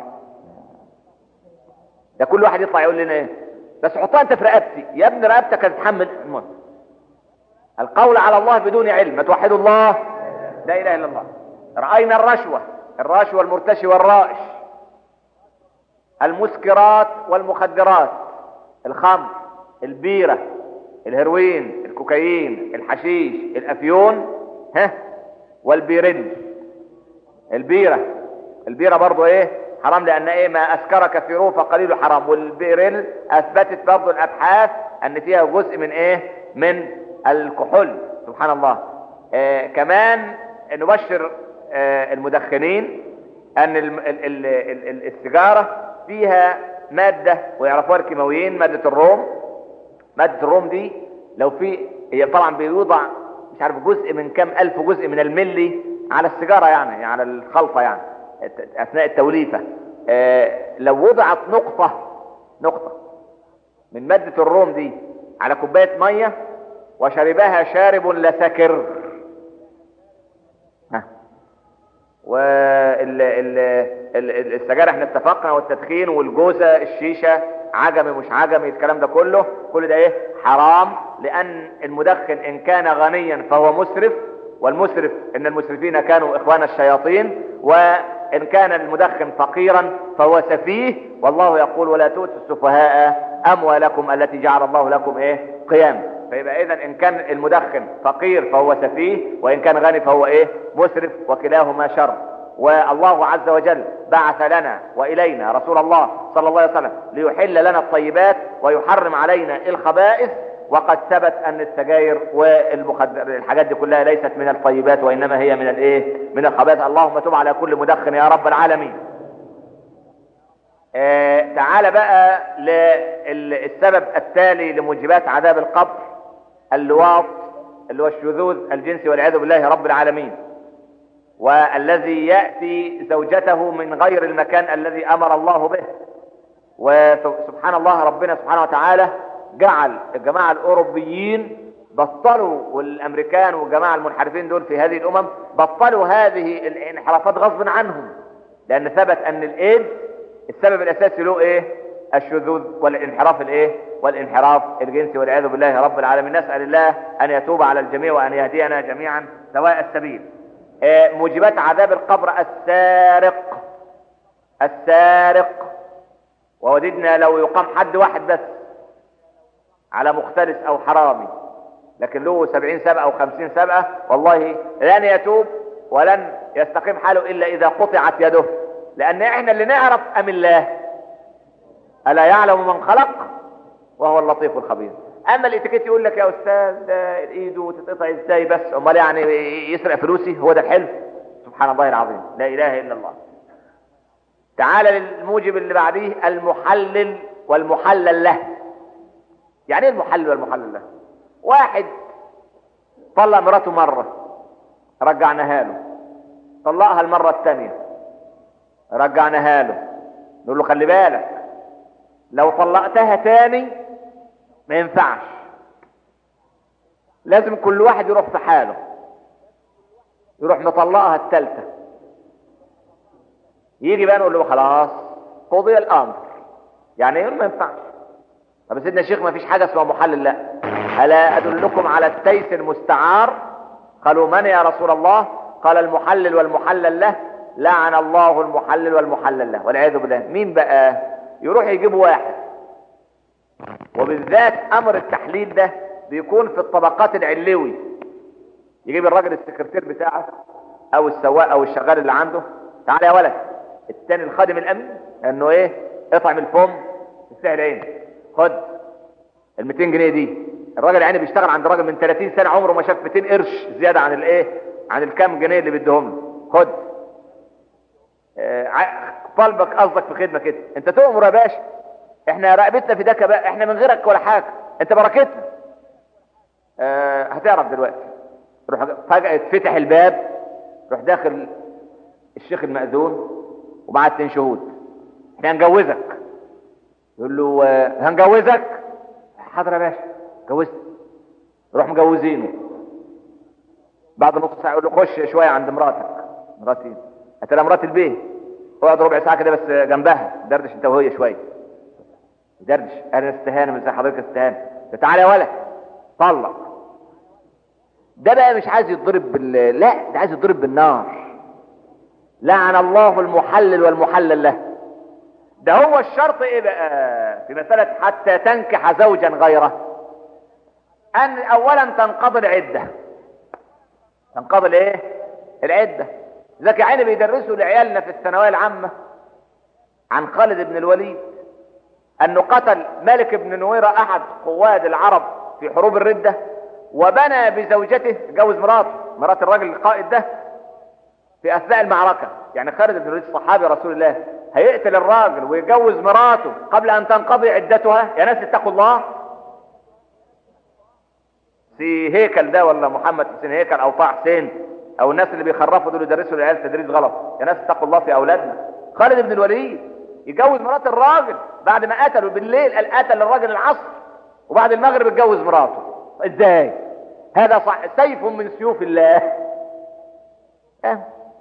ده كل واحد يطلع يقول لنا ايه؟ بس حطها انت في رقبتي يا ابن، رقبتك هتتحمل الموت. القول على الله بدون علم، ما توحدوا الله لا اله الا الله. رأينا الرشوة، الراشي والمرتشي والرائش، المسكرات والمخدرات، الخمر، البيرة، الهيروين، الكوكايين، الحشيش، الافيون، ها، والبيرين. البيرة البيرة برضو ايه؟ حرام، لان ايه؟ ما اسكر كثيره فقليله حرام. والبيرين اثبتت برضو الابحاث ان فيها جزء من ايه؟ من الكحول. سبحان الله. آه كمان نبشر آه المدخنين ان ال ال ال ال السيجارة فيها مادة ويعرفوها الكيماويين، مادة الروم. مادة الروم دي لو في، هي طبعا بيوضع مش عارف جزء من كم الف جزء من الملي على السيجارة، يعني على الخلطة يعني اثناء التوليفة. آه لو وضعت نقطة نقطة من مادة الروم دي على كوباية مية وشربها شارب لسكر، ها، والسجارة احنا اتفقنا، والتدخين والجوزة، الشيشة، عجمي مش عجمي، الكلام ده كله كل ده ايه؟ حرام. لان المدخن ان كان غنيا فهو مسرف، والمسرف ان المسرفين كانوا اخوان الشياطين، وان كان المدخن فقيرا فهو سفيه. والله يقول: ولا تؤتوا السفهاء اموالكم التي جعل الله لكم ايه؟ قياما. فيبقى اذا ان كان المدخن فقير فهو سفيه، وان كان غني فهو ايه؟ مسرف، وكلاهما شر. والله عز وجل بعث لنا والينا رسول الله صلى الله عليه وسلم ليحل لنا الطيبات ويحرم علينا الخبائث. وقد ثبت ان السجاير والمخدر الحاجات دي كلها ليست من الطيبات، وانما هي من الايه؟ من الخبائث. اللهم تب على كل مدخن يا رب العالمين. آه تعال بقى للسبب التالي لموجبات عذاب القبر: اللواط، اللي هو الشذوذ الجنسي والعياذ بالله رب العالمين، والذي يأتي زوجته من غير المكان الذي امر الله به. وسبحان الله، ربنا سبحانه وتعالى جعل الجماعة الاوروبيين بطلوا، والامريكان والجماعة المنحرفين دول في هذه الامم بطلوا هذه الانحرافات غصب عنهم، لان ثبت ان الايدز السبب الاساسي له ايه؟ الشذوذ والانحراف الايه والانحراف الجنسي والعياذ بالله رب العالمين. نسأل الله ان يتوب على الجميع وان يهدينا جميعا سواء السبيل. موجبات عذاب القبر: السارق السارق ووددنا لو يقام حد واحد بس على مختلس او حرامي، لكن له سبعين سبقة او خمسين سبقة، والله لن يتوب ولن يستقيم حاله الا اذا قطعت يده، لان احنا اللي نعرف ام الله؟ الا يعلم من خلق وهو اللطيف الخبير. اما الاتيكيت يقول لك يا استاذ ايده تتقطع ازاي بس، امال يعني يسرق فلوسي؟ هو ده الحلم؟ سبحان الله العظيم، لا اله الا الله. تعال للموجب اللي بعديه: المحلل والمحلل له. يعني ايه المحلل والمحلل له؟ واحد طلق مراته مرة رجعناها له، طلقها المرة الثانية رجعناها له، نقول له خلي بالك لو طلقتها تاني ما ينفعش، لازم كل واحد يروح في حاله، يروح مطلقها الثالثة، يجي بقى نقول له خلاص قضي الامر. يعني ايه؟ ما ينفعش. طب سيدنا الشيخ ما فيش حاجه اسمها محلل. لا، الا ادلكم على التيس المستعار؟ قالوا من يا رسول الله؟ قال المحلل والمحلل له، لعن الله المحلل والمحلل له والعياذ بالله. مين بقى؟ يروح يجيب واحد، وبالذات امر التحليل ده بيكون في الطبقات العلوي، يجيب الراجل السكرتير بتاعه او السواق او الشغال اللي عنده، تعالى يا ولد، الثاني الخادم الامن، انه ايه؟ اطعم الفم تستاهل عين، خد ال مئتين جنيه دي. الراجل يعني بيشتغل عند راجل من ثلاثين سنة عمره ما شاف مئتين قرش زياده عن الايه؟ عن الكام جنيه اللي بيديهم له. خد آه طالبك قصدك في خدمه كده، انت تؤمر يا باشا، احنا رقبتنا في دكه بقى، احنا من غيرك ولا حاجه، انت بركتنا. آه هتعرف دلوقتي. روح فجأة يتفتح الباب، روح داخل الشيخ المأذون ومعاه اتنين شهود، احنا هنجوزك. يقول له آه هنجوزك؟ حاضر يا باشا جوزت. روح مجوزينه. بعد نص ساعه يقول له خش شويه عند مراتك. مراتي؟ قلت لها مرات البيه. اقعد ربع ساعه كده بس جنبها، دردش انت وهي شويه. دردش. انا استهانه من زي حضرتك استهانه. تعالى يا ولد طلق. ده بقى مش عايز يتضرب بال لا، ده عايز يتضرب بالنار. لعن الله المحلل والمحلل له. ده هو الشرط ايه بقى في مسألة حتى تنكح زوجا غيره؟ ان اولا تنقضي العدة. تنقضي الايه؟ العدة. ذاك يا عيني بيدرسوا لعيالنا في الثانوية العامة عن خالد بن الوليد انه قتل ملك بن نويرة احد قواد العرب في حروب الردة، وبنى بزوجته، جوز مراته، مرات الراجل القائد ده في اثناء المعركة. يعني خالد بن الوليد صحابي رسول الله هيقتل الراجل ويجوز مراته قبل ان تنقضي عدتها؟ يا ناس اتقوا الله. في هيكل ده ولا محمد حسين هيكل او طه حسين او الناس اللي بيخرفوا دول يدرسوا العيال تدريس غلط. يا ناس اتقوا الله في اولادنا. خالد بن الوليد يجوز مرات الراجل بعد ما قتله بالليل، قال قتل الراجل العصر وبعد المغرب اتجوز مراته. ازاي؟ هذا صح سيف من سيوف الله. اه.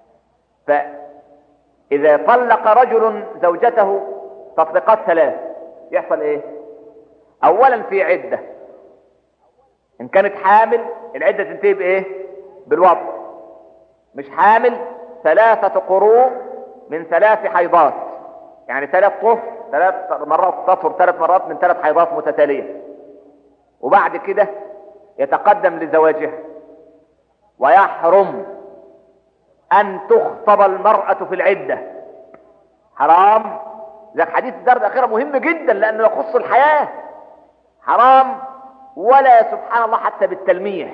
فاذا طلق رجل زوجته تطليقات ثلاث يحصل ايه؟ اولا في عدة، ان كانت حامل العدة تنتهي بايه؟ بالوضع. مش حامل ثلاثة قروء من ثلاث حيضات، يعني ثلاث طهر، ثلاث مرات تطهر ثلاث مرات من ثلاث حيضات متتالية، وبعد كده يتقدم لزواجها. ويحرم ان تخطب المرأة في العدة، حرام. ذاك حديث الدار الاخيرة مهم جدا لانه يخص الحياة. حرام. ولا سبحان الله حتى بالتلميح،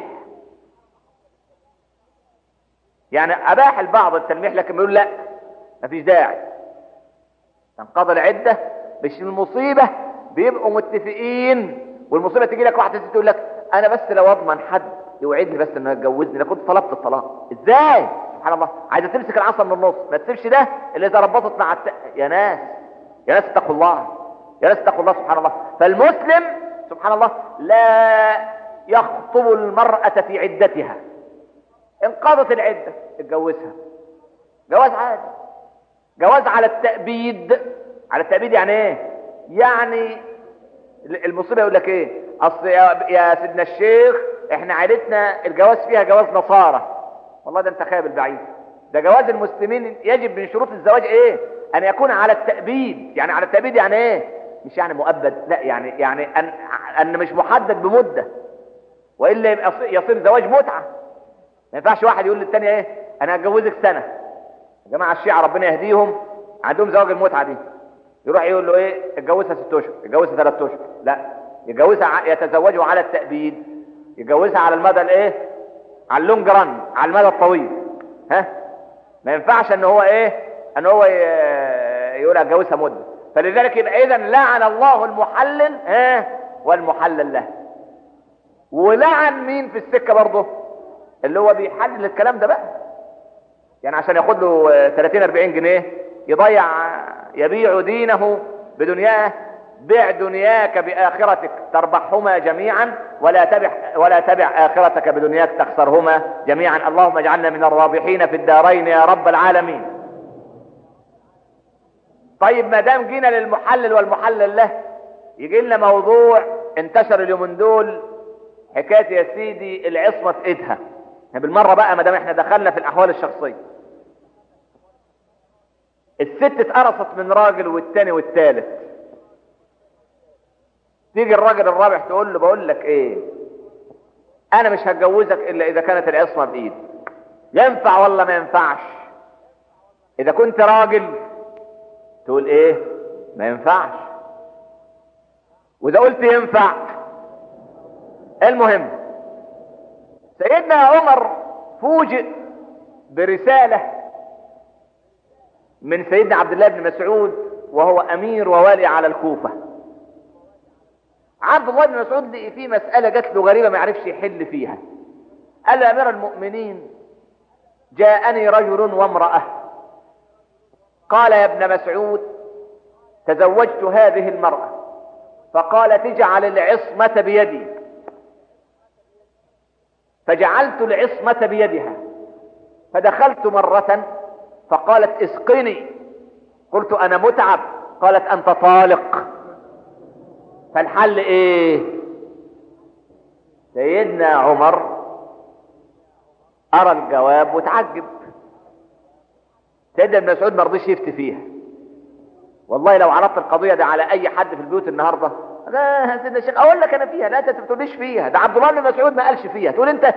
يعني اباح البعض التلميح لكن بيقول لا مفيش داعي. تنقضي العدة. مش المصيبة بيبقوا متفقين والمصيبة تيجي لك واحدة تقول لك انا بس لو اضمن حد يوعدني بس انه يتجوزني لكنت طلبت الطلاق. ازاي؟ سبحان الله. عايزه تمسك العصا من النص، ما تسيبش ده اللي اذا ربطت مع الت... يا ناس يا ناس اتقوا الله، يا ناس اتقوا الله سبحان الله. فالمسلم سبحان الله لا يخطب المرأة في عدتها. انقضت العدة اتجوزها جواز عادي، جواز على التأبيد. على التأبيد يعني ايه؟ يعني المصيبه يقول لك ايه، اصل يا, يا سيدنا الشيخ احنا عائلتنا الجواز فيها جواز نصارى. والله ده انت خايب البعيد. ده جواز المسلمين يجب من شروط الزواج ايه؟ ان يكون على التأبيد. يعني على التأبيد يعني ايه؟ مش يعني مؤبد، لا، يعني يعني ان ان مش محدد بمده، والا يبقى يصير زواج متعه. ما ينفعش واحد يقول للتاني ايه انا هتجوزك سنه. يا جماعه الشيعة ربنا يهديهم عندهم زواج المتعه دي، يروح يقول له ايه اتجوزها ست اشهر، اتجوزها ثلاث اشهر. لا، يتجوزها يتزوجوا على التأبيد، يتجوزها على المدى الايه، على اللونج ران، على المدى الطويل. ها، ما ينفعش ان هو ايه ان هو يقول اتجوزها مده. فلذلك يبقى اذا لعن الله المحلل ها والمحلل له. ولعن مين في السكه برضه؟ اللي هو بيحلل الكلام ده بقى، يعني عشان ياخد له ثلاثين أربعين جنيه يضيع، يبيع دينه بدنياه. بع دنياك بآخرتك تربحهما جميعا، ولا تبع ولا تبع آخرتك بدنياك تخسرهما جميعا. اللهم اجعلنا من الرابحين في الدارين يا رب العالمين. طيب ما دام جينا للمحلل والمحلل له، يجي لنا موضوع انتشر اليومين دول، حكايه يا سيدي العصمه في ايدها. بالمره بقى ما دام احنا دخلنا في الاحوال الشخصيه، الست اتقرصت من راجل والتاني والتالت، تيجي الراجل الرابع تقول له بقول لك ايه، انا مش هتجوزك الا اذا كانت العصمه بايدي. ينفع ولا ما ينفعش؟ اذا كنت راجل تقول ايه ما ينفعش، واذا قلت ينفع. المهم سيدنا عمر فوجئ برساله من سيدنا عبد الله بن مسعود وهو امير ووالي على الكوفه. عبد الله بن مسعود لقي فيه مساله جات له غريبه ما يعرفش يحل فيها. قال يا امير المؤمنين جاءني رجل وامراه، قال يا ابن مسعود تزوجت هذه المراه، فقال تجعل العصمه بيدي، فجعلت العصمه بيدها، فدخلت مره فقالت اسقني، قلت انا متعب، قالت انت طالق، فالحل ايه؟ سيدنا عمر ارى الجواب وتعجب. سيدنا ابن مسعود ما رضيش يفتي فيها. والله لو عرضت القضيه دي على اي حد في البيوت النهارده، لا يا سيدنا الشيخ اقول لك انا فيها، لا انت ما تقوليش فيها، ده عبد الله بن مسعود ما قالش فيها، تقول انت.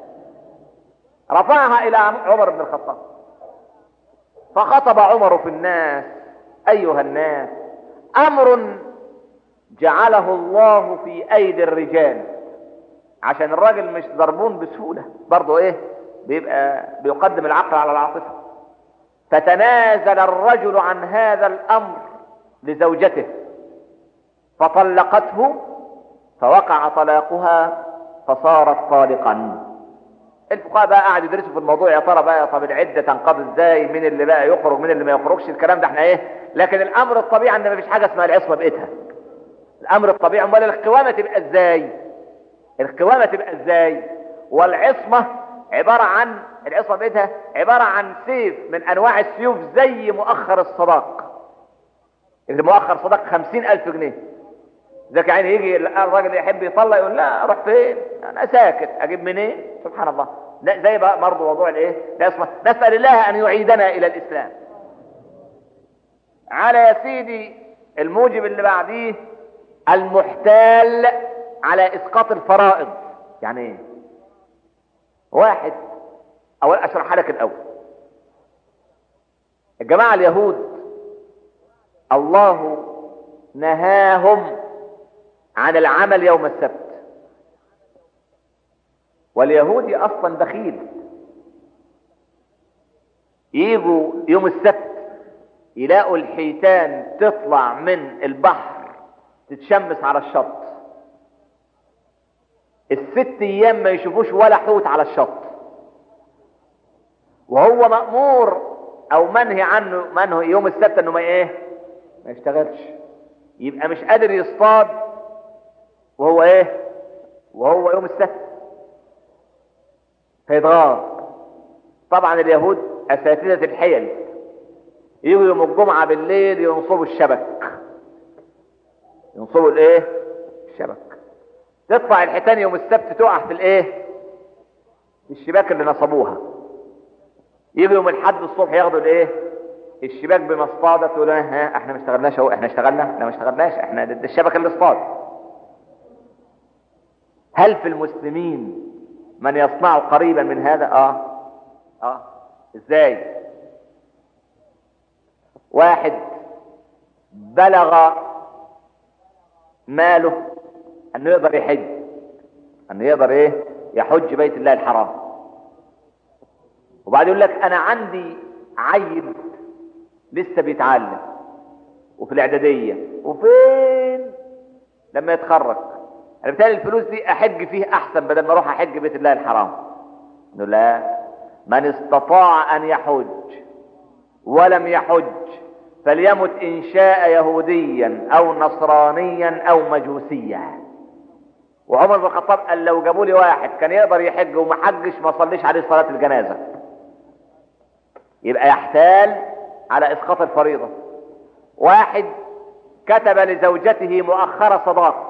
رفعها الى عمر بن الخطاب، فخطب عمر في الناس: ايها الناس، امر جعله الله في ايدي الرجال، عشان الراجل مش ضربون بسهوله برضه ايه، بيبقى بيقدم العقل على العاطفه. فتنازل الرجل عن هذا الامر لزوجته فطلقته، فوقع طلاقها فصارت طالقا. الفقهاء بقى قاعد يدرسوا في الموضوع، يا ترى بقى طب العده تنقضي ازاي، مين اللي بقى يخرج مين اللي ما يخرجش، الكلام ده احنا ايه. لكن الامر الطبيعي ان مفيش حاجه اسمها العصمه بايدها. الامر الطبيعي. امال القوامه تبقى ازاي؟ القوامه تبقى ازاي؟ والعصمه عباره عن العصمه بايدها عباره عن سيف من انواع السيوف زي مؤخر الصداق. اللي مؤخر صداق خمسين الف جنيه. ذاك يعني يجي الراجل يحب يطلق يقول لا اروح فين، انا ساكت، اجيب منين؟ سبحان الله. لا زي بقى برضه موضوع الايه؟ العصمه. نسال الله ان يعيدنا الى الاسلام. على يا سيدي الموجب اللي بعديه المحتال على اسقاط الفرائض. يعني ايه؟ واحد، اول اشرح لك الاول. الجماعه اليهود الله نهاهم عن العمل يوم السبت، واليهودي اصلا بخيل. يجوا يوم السبت يلاقوا الحيتان تطلع من البحر تتشمس على الشط، الست ايام ما يشوفوش ولا حوت على الشط، وهو مأمور او منهي عنه منه يوم السبت انه ما ايه ما يشتغلش. يبقى مش قادر يصطاد وهو ايه وهو يوم السبت، فيتغاظ. طبعا اليهود اساتذه الحيل، يجوا يوم الجمعه بالليل ينصبوا الشبك ينصبوا الايه؟ الشبك. تطلع الحيتان يوم السبت تقع في الايه؟ في الشباك اللي نصبوها. يجي يوم الحد الصبح ياخدوا الايه؟ الشباك بمصطادة. تقول ها احنا ما اشتغلناش اهو. احنا اشتغلنا؟ احنا ما اشتغلناش، احنا ده الشبكة اللي اصطاد. هل في المسلمين من يصنع قريبا من هذا؟ اه اه ازاي؟ واحد بلغ ماله انه يقدر يحج، انه يقدر ايه؟ يحج بيت الله الحرام، وبعد يقول لك انا عندي عيل لسه بيتعلم وفي الاعداديه، وفين لما يتخرج؟ انا بتهيألي الفلوس دي احج فيه احسن بدل ما اروح احج بيت الله الحرام. انه لا، من استطاع ان يحج ولم يحج فليمت ان شاء يهوديا او نصرانيا او مجوسيا. وعمر بن الخطاب قال لو جابوا لي واحد كان يقدر يحج وما حجش ما صليش عليه صلاه الجنازه. يبقى يحتال على اسقاط الفريضه. واحد كتب لزوجته مؤخر صداق،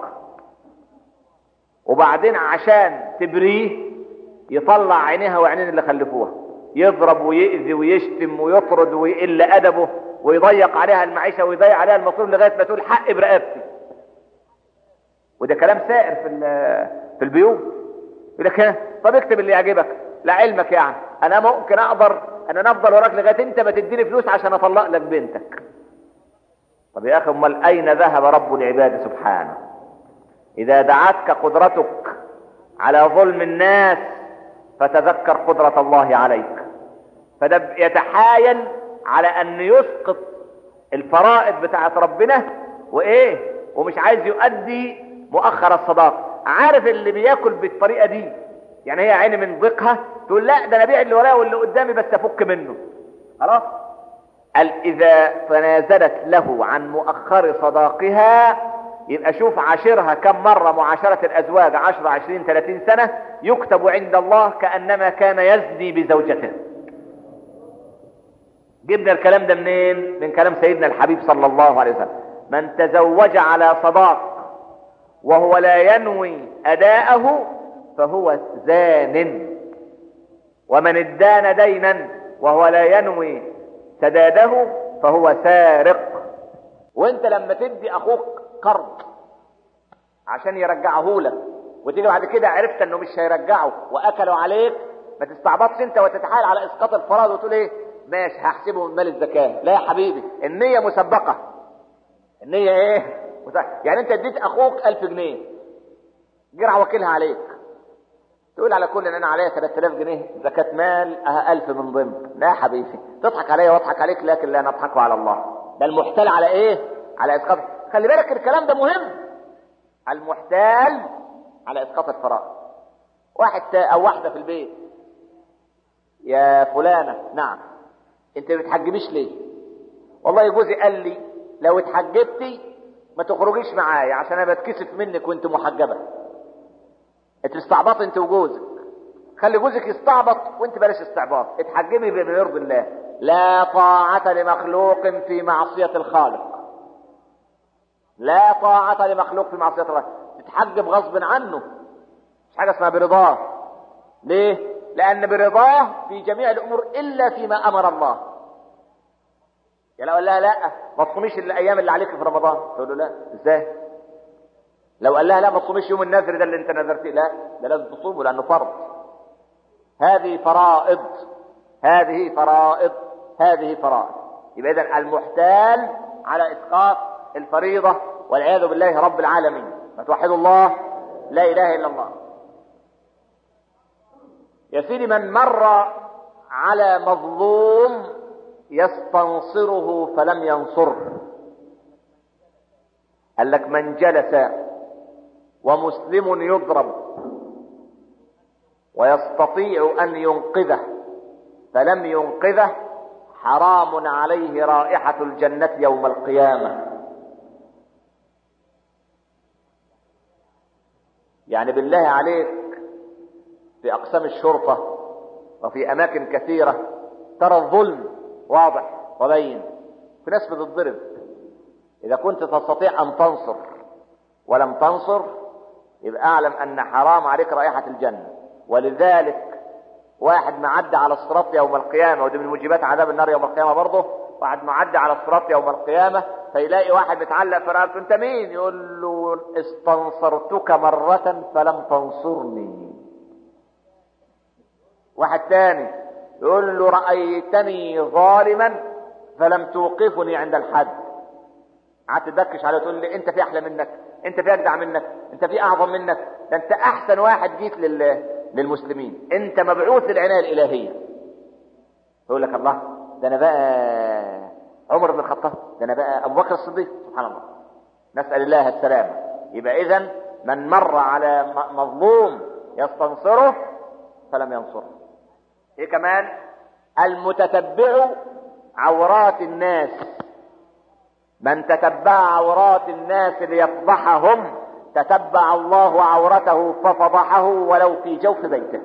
وبعدين عشان تبريه يطلع عينيها وعينين اللي خلفوها، يضرب ويأذي ويشتم ويطرد ويقل ادبه ويضيق عليها المعيشه ويضيق عليها المصروف لغايه ما تقول حق برقبتي. وده كلام سائر في في البيوت. يقول لك طب اكتب اللي يعجبك، لعلمك يعني انا ممكن اقدر ان انا افضل وراك لغايه انت ما تديني فلوس عشان اطلق لك بنتك. طب يا اخي امال اين ذهب رب العباد سبحانه؟ اذا دعتك قدرتك على ظلم الناس فتذكر قدرة الله عليك. فده يتحايل على ان يسقط الفرائض بتاعت ربنا وايه، ومش عايز يؤدي مؤخر الصداق. عارف اللي بياكل بالطريقة دي يعني هي عيني من ضيقها تقول لا ده انا ابيع اللي ورايا واللي قدامي بس افك منه خلاص. قال اذا تنازلت له عن مؤخر صداقها يبقى شوف عاشرها كم مرة معاشرة الازواج عشرة عشرين ثلاثين سنة يكتب عند الله كأنما كان يزني بزوجته. جبنا الكلام ده منين؟ من كلام سيدنا الحبيب صلى الله عليه وسلم: من تزوج على صداق وهو لا ينوي اداءه فهو زان، ومن ادان دينا وهو لا ينوي سداده فهو سارق. وانت لما تدي اخوك قرض عشان يرجعه لك وتيجي بعد كده عرفت انه مش هيرجعه واكلوا عليك، ما تستعبطش انت وتتحايل على اسقاط الفرائض وتقول ايه ماشي هحسبه من مال الزكاه. لا يا حبيبي، النيه مسبقه. النيه ايه؟ يعني انت اديت اخوك ألف جنيه جرع وكيلها عليك، تقول على كل ان انا عليا ثلاثة آلاف جنيه زكاه مال اه ألف من ضمن. لا يا حبيبي، تضحك عليا واضحك عليك لكن لا نضحك على الله. ده المحتال على ايه؟ على اسقاط. خلي بالك الكلام ده مهم. المحتال على اسقاط الفرائض. واحد او واحده في البيت: يا فلانه نعم انت ما بتحجبيش ليه؟ والله جوزي قال لي لو اتحجبتي ما تخرجيش معايا عشان انا بتكسف منك وانت محجبه. انت استعبط انت وجوزك، خلي جوزك يستعبط وانت بلاش استعباط. اتحجبي بما يرضي الله. لا طاعة لمخلوق في معصية الخالق. لا طاعة لمخلوق في معصية الله. تتحجب غصب عنه، مش حاجة اسمها برضاه. ليه؟ لأن برضاه في جميع الأمور إلا فيما أمر الله. يعني لو قال لها لا ما تصوميش الأيام اللي عليك في رمضان، تقول له لا ازاي؟ لو قال لها لا ما تصوميش يوم النذر ده اللي انت نذرتيه، لا ده لازم تصومه لأنه فرض. هذه فرائض، هذه فرائض، هذه فرائض. يبقى إذن المحتال على إسقاط الفريضة والعياذ بالله رب العالمين. ما توحدوا الله، لا إله إلا الله. يا سيدي، من مر على مظلوم يستنصره فلم ينصره، قال لك من جلس ومسلم يضرب ويستطيع أن ينقذه فلم ينقذه حرام عليه رائحة الجنة يوم القيامة. يعني بالله عليك في أقسام الشرطة وفي أماكن كثيرة ترى الظلم واضح وبين، في ناس بتضرب. إذا كنت تستطيع أن تنصر ولم تنصر يبقى اعلم ان حرام عليك رائحة الجنة. ولذلك واحد معدي على الصراط يوم القيامة، ودي من موجبات عذاب النار يوم القيامة برضه، واحد معدي على الصراط يوم القيامة فيلاقي واحد متعلق في رقبته، انت مين؟ يقول له استنصرتك مرة فلم تنصرني. واحد تاني يقول له رأيتني ظالما فلم توقفني عند الحد. قعدت تدكش عليه تقول لي انت في احلى منك، انت في اجدع منك، انت في اعظم منك، ده انت احسن واحد جيت لل... للمسلمين، انت مبعوث للعناية الالهية. يقول لك الله، ده انا بقى عمر بن الخطاب، ده انا بقى ابو بكر الصديق. سبحان الله، نسأل الله السلامة. يبقى اذا من مر على مظلوم يستنصره فلم ينصره. ايه كمان؟ المتتبع عورات الناس. من تتبع عورات الناس ليفضحهم تتبع الله عورته ففضحه ولو في جوف بيته.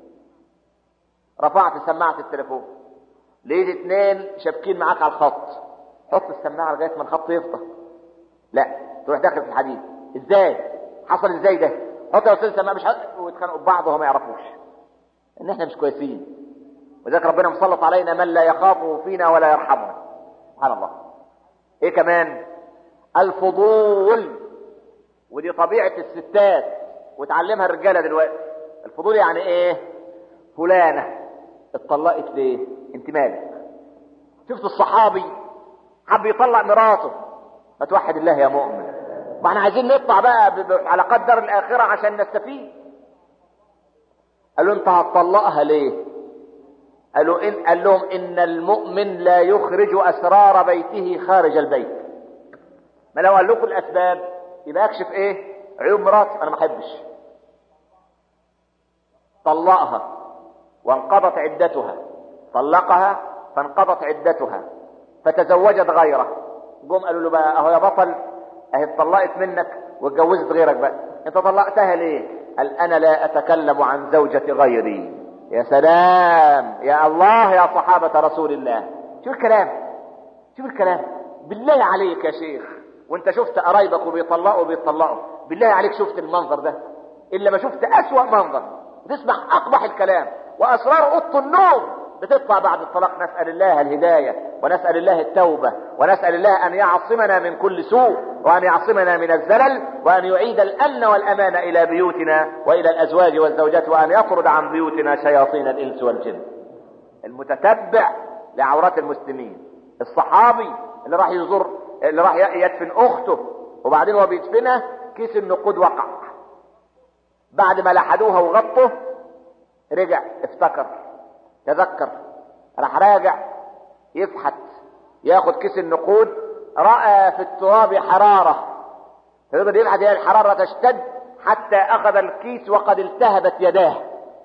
رفعت سماعة التليفون، لقيت اتنين شابكين معاك على الخط، حط السماعة لغاية ما الخط يفضى. لا، تروح داخل في الحديث. ازاي؟ حصل ازاي ده؟ حط يا استاذ السماعة، مش حط، ويتخانقوا ببعض وهم ما يعرفوش ان احنا مش كويسين. وذلك ربنا مسلط علينا من لا يخافه فينا ولا يرحمنا. سبحان الله. ايه كمان؟ الفضول، ودي طبيعة الستات وتعلمها الرجالة دلوقتي. الفضول يعني ايه؟ فلانة اتطلقت ليه؟ انت مالك؟ شفت الصحابي حب يطلق مراته، ما توحد الله يا مؤمن. ما احنا عايزين نطلع بقى على قدر الآخرة عشان نستفيد. قالوا انت هتطلقها ليه؟ قالوا إن قال لهم ان المؤمن لا يخرج اسرار بيته خارج البيت. ما لو قال لكم الاسباب يبقى اكشف ايه؟ عيوب مراتي، انا ما احبش. طلقها وانقضت عدتها، طلقها فانقضت عدتها فتزوجت غيره. جم قالوا له بقى اهو يا بطل، اهي اتطلقت منك واتجوزت غيرك، بقى انت طلقتها ليه؟ قال انا لا اتكلم عن زوجة غيري. يا سلام يا الله يا صحابة رسول الله، شوف الكلام، شوف الكلام. بالله عليك يا شيخ، وانت شفت قرايبك وبيطلقوا وبيطلقوا، بالله عليك شفت المنظر ده؟ الا ما شفت اسوأ منظر، تسمع اقبح الكلام واسرار اوضه النوم بتطلع بعد الطلاق. نسأل الله الهداية ونسأل الله التوبة ونسأل الله ان يعصمنا من كل سوء وان يعصمنا من الزلل وان يعيد الامن والامان الى بيوتنا والى الازواج والزوجات وان يطرد عن بيوتنا شياطين الانس والجن. المتتبع لعورات المسلمين، الصحابي اللي راح يزور، اللي راح يدفن اخته وبعدين هو بيدفنها كيس النقود وقع، بعد ما لحدوها وغطوا رجع افتكر تذكر، راح راجع يفحت ياخد كيس النقود، رأى في التراب حرارة، فيقدر يبحث هي الحرارة تشتد حتى اخذ الكيس وقد التهبت يداه.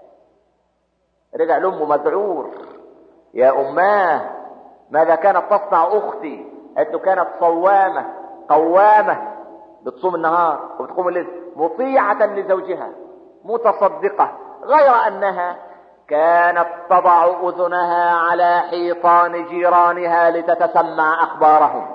رجع لأمه مذعور، يا أماه ماذا كانت تصنع أختي؟ قالت له كانت صوامة قوامة، بتصوم النهار وبتقوم الليل، مطيعة لزوجها متصدقة، غير أنها كانت تضع أذنها على حيطان جيرانها لتتسمع أخبارهم.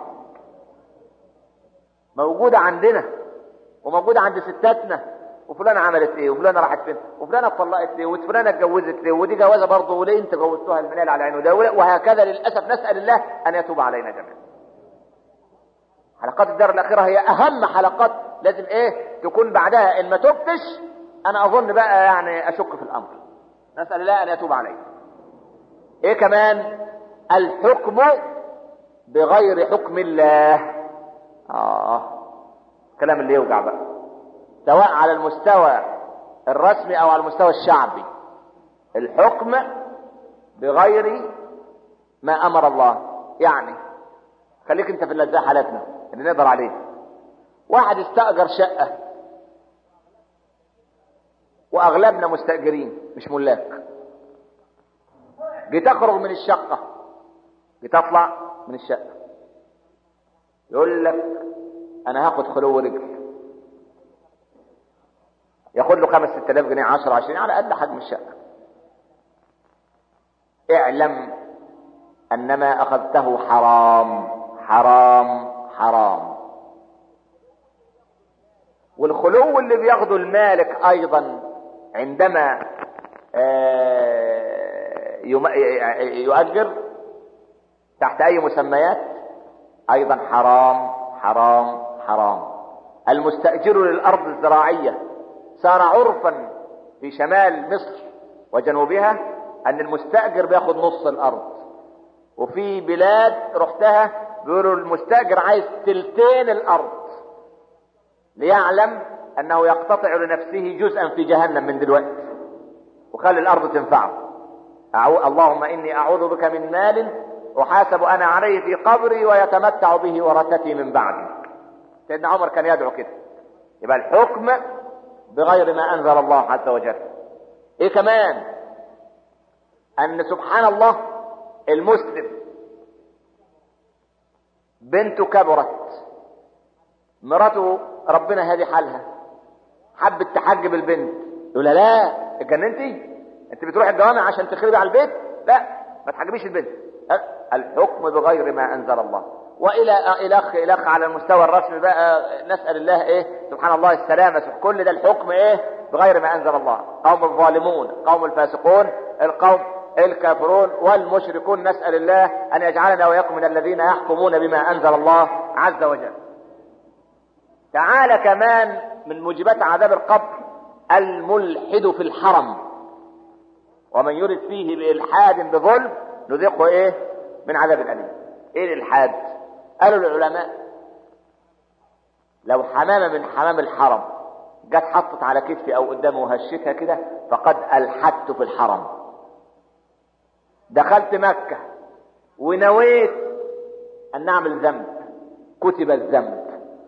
موجودة عندنا وموجودة عند ستاتنا، وفلانة عملت ايه وفلانة راحت فين وفلانة اتطلقت ليه وفلانة اتجوزت ليه ودي جوازة برضه وليه انت جوزتوها المنال على عينه ده، وهكذا. للأسف نسأل الله أن يتوب علينا جميعا. حلقات الدار الأخيرة هي أهم حلقات، لازم ايه تكون بعدها. إن ما تبتش أنا أظن بقى يعني أشك في الأمر. نسأل الله أن يتوب علينا. ايه كمان؟ الحكم بغير حكم الله. آه كلام اللي يوجع بقى، سواء على المستوى الرسمي أو على المستوى الشعبي. الحكم بغير ما أمر الله. يعني خليك انت في اللي حالتنا اللي نقدر عليه. واحد استأجر شقة وأغلبنا مستأجرين مش ملاك، بتخرج من الشقة بتطلع من الشقة يقول لك أنا هاخد خلو رجل، ياخد له خمس ست آلاف جنيه عشرة عشرين على قد حجم الشقة. اعلم أن ما أخذته حرام حرام حرام. والخلو اللي بياخده المالك ايضا عندما يؤجر تحت اي مسميات ايضا حرام حرام حرام. المستأجر للارض الزراعية صار عرفا في شمال مصر وجنوبها ان المستأجر بياخد نص الارض، وفي بلاد رحتها بيقولوا المستأجر عايز تلتين الارض ليعلم انه يقتطع لنفسه جزءا في جهنم من دلوقتي وخلي الارض تنفعه. أعو... اللهم اني اعوذ بك من مال احاسب انا عليه في قبري ويتمتع به ورثتي من بعدي. سيدنا عمر كان يدعو كده. يبقى الحكم بغير ما انزل الله عز وجل. ايه كمان؟ ان سبحان الله المسلم بنته كبرت، مراته ربنا هادي حالها، حبت تحجب البنت، يقول لها لا اتجننتي؟ انت بتروح الجوامع عشان تخربي على البيت؟ لا ما تحجبيش البنت. الحكم بغير ما انزل الله. والى الخ الخ على المستوى الرسمي بقى نسال الله ايه سبحان الله السلامه. كل ده الحكم ايه؟ بغير ما انزل الله. قوم الظالمون، قوم الفاسقون، القوم الكافرون والمشركون، نسال الله ان يجعلنا واياكم من الذين يحكمون بما انزل الله عز وجل. تعالى كمان من موجبات عذاب القبر الملحد في الحرم، ومن يرد فيه بإلحاد بظلم نذيقه ايه؟ من عذاب أليم. ايه الإلحاد؟ قالوا العلماء لو حمامة من حمام الحرم جت حطت على كتفي او قدامه وهشتها كده فقد ألحدت في الحرم. دخلت مكة ونويت ان نعمل ذنب كتب الذنب،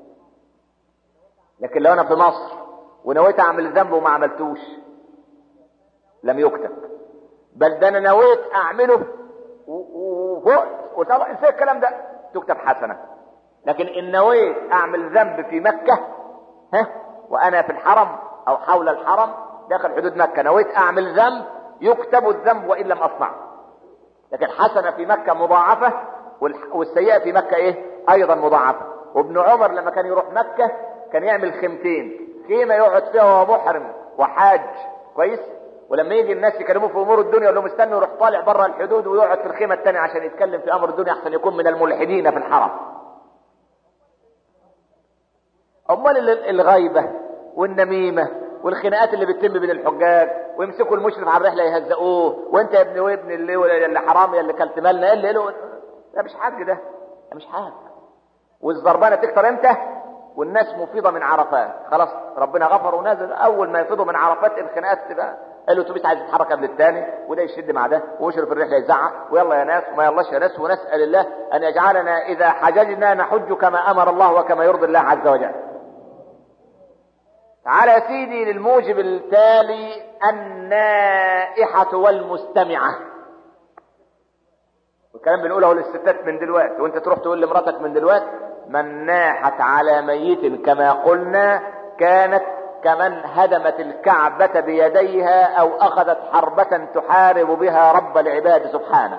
لكن لو انا في مصر ونويت اعمل ذنب وما عملتوش لم يكتب، بل ده انا نويت اعمله وفقت وطبعا ازاي الكلام ده تكتب حسنة. لكن ان نويت اعمل ذنب في مكة ها وانا في الحرم او حول الحرم داخل حدود مكة نويت اعمل ذنب يكتب الذنب وان لم اصنعه، لكن حسنة في مكة مضاعفة والسيئة في مكة ايه ايضا مضاعفة. وابن عمر لما كان يروح مكة كان يعمل خيمتين، خيمة يقعد فيها وهو محرم وحاج كويس، ولما يجي الناس يكلموه في امور الدنيا يقول لهم استنوا يروح طالع بره الحدود ويقعد في الخيمة الثانية عشان يتكلم في امر الدنيا احسن يكون من الملحدين في الحرم. امال الغيبة والنميمة والخناقات اللي بتتم بين الحجاج ويمسكوا المشرف على الرحلة يهزقوه وانت يا ابن وابن اللي اللي حرامي اللي كلت مالنا اللي له ده مش حاج، ده ده مش حاج. والزربانة تكتر امتى؟ والناس مفيضة من عرفات، خلاص ربنا غفر ونازل اول ما يفيضوا من عرفات الخناقات تبقى الاتوبيس عايز يتحرك قبل الثاني وده يشد مع ده ويشرف الرحله يزعق ويلا يا ناس وما يلاش يا ناس. ونسال الله ان يجعلنا اذا حججنا نحج كما امر الله وكما يرضي الله عز وجل. تعالى يا سيدي للموجب التالي النائحة والمستمعة. والكلام بنقوله للستات من دلوقتي وانت تروح تقول لمراتك من دلوقتي من ناحت على ميت كما قلنا كانت كمن هدمت الكعبة بيديها او اخذت حربة تحارب بها رب العباد سبحانه.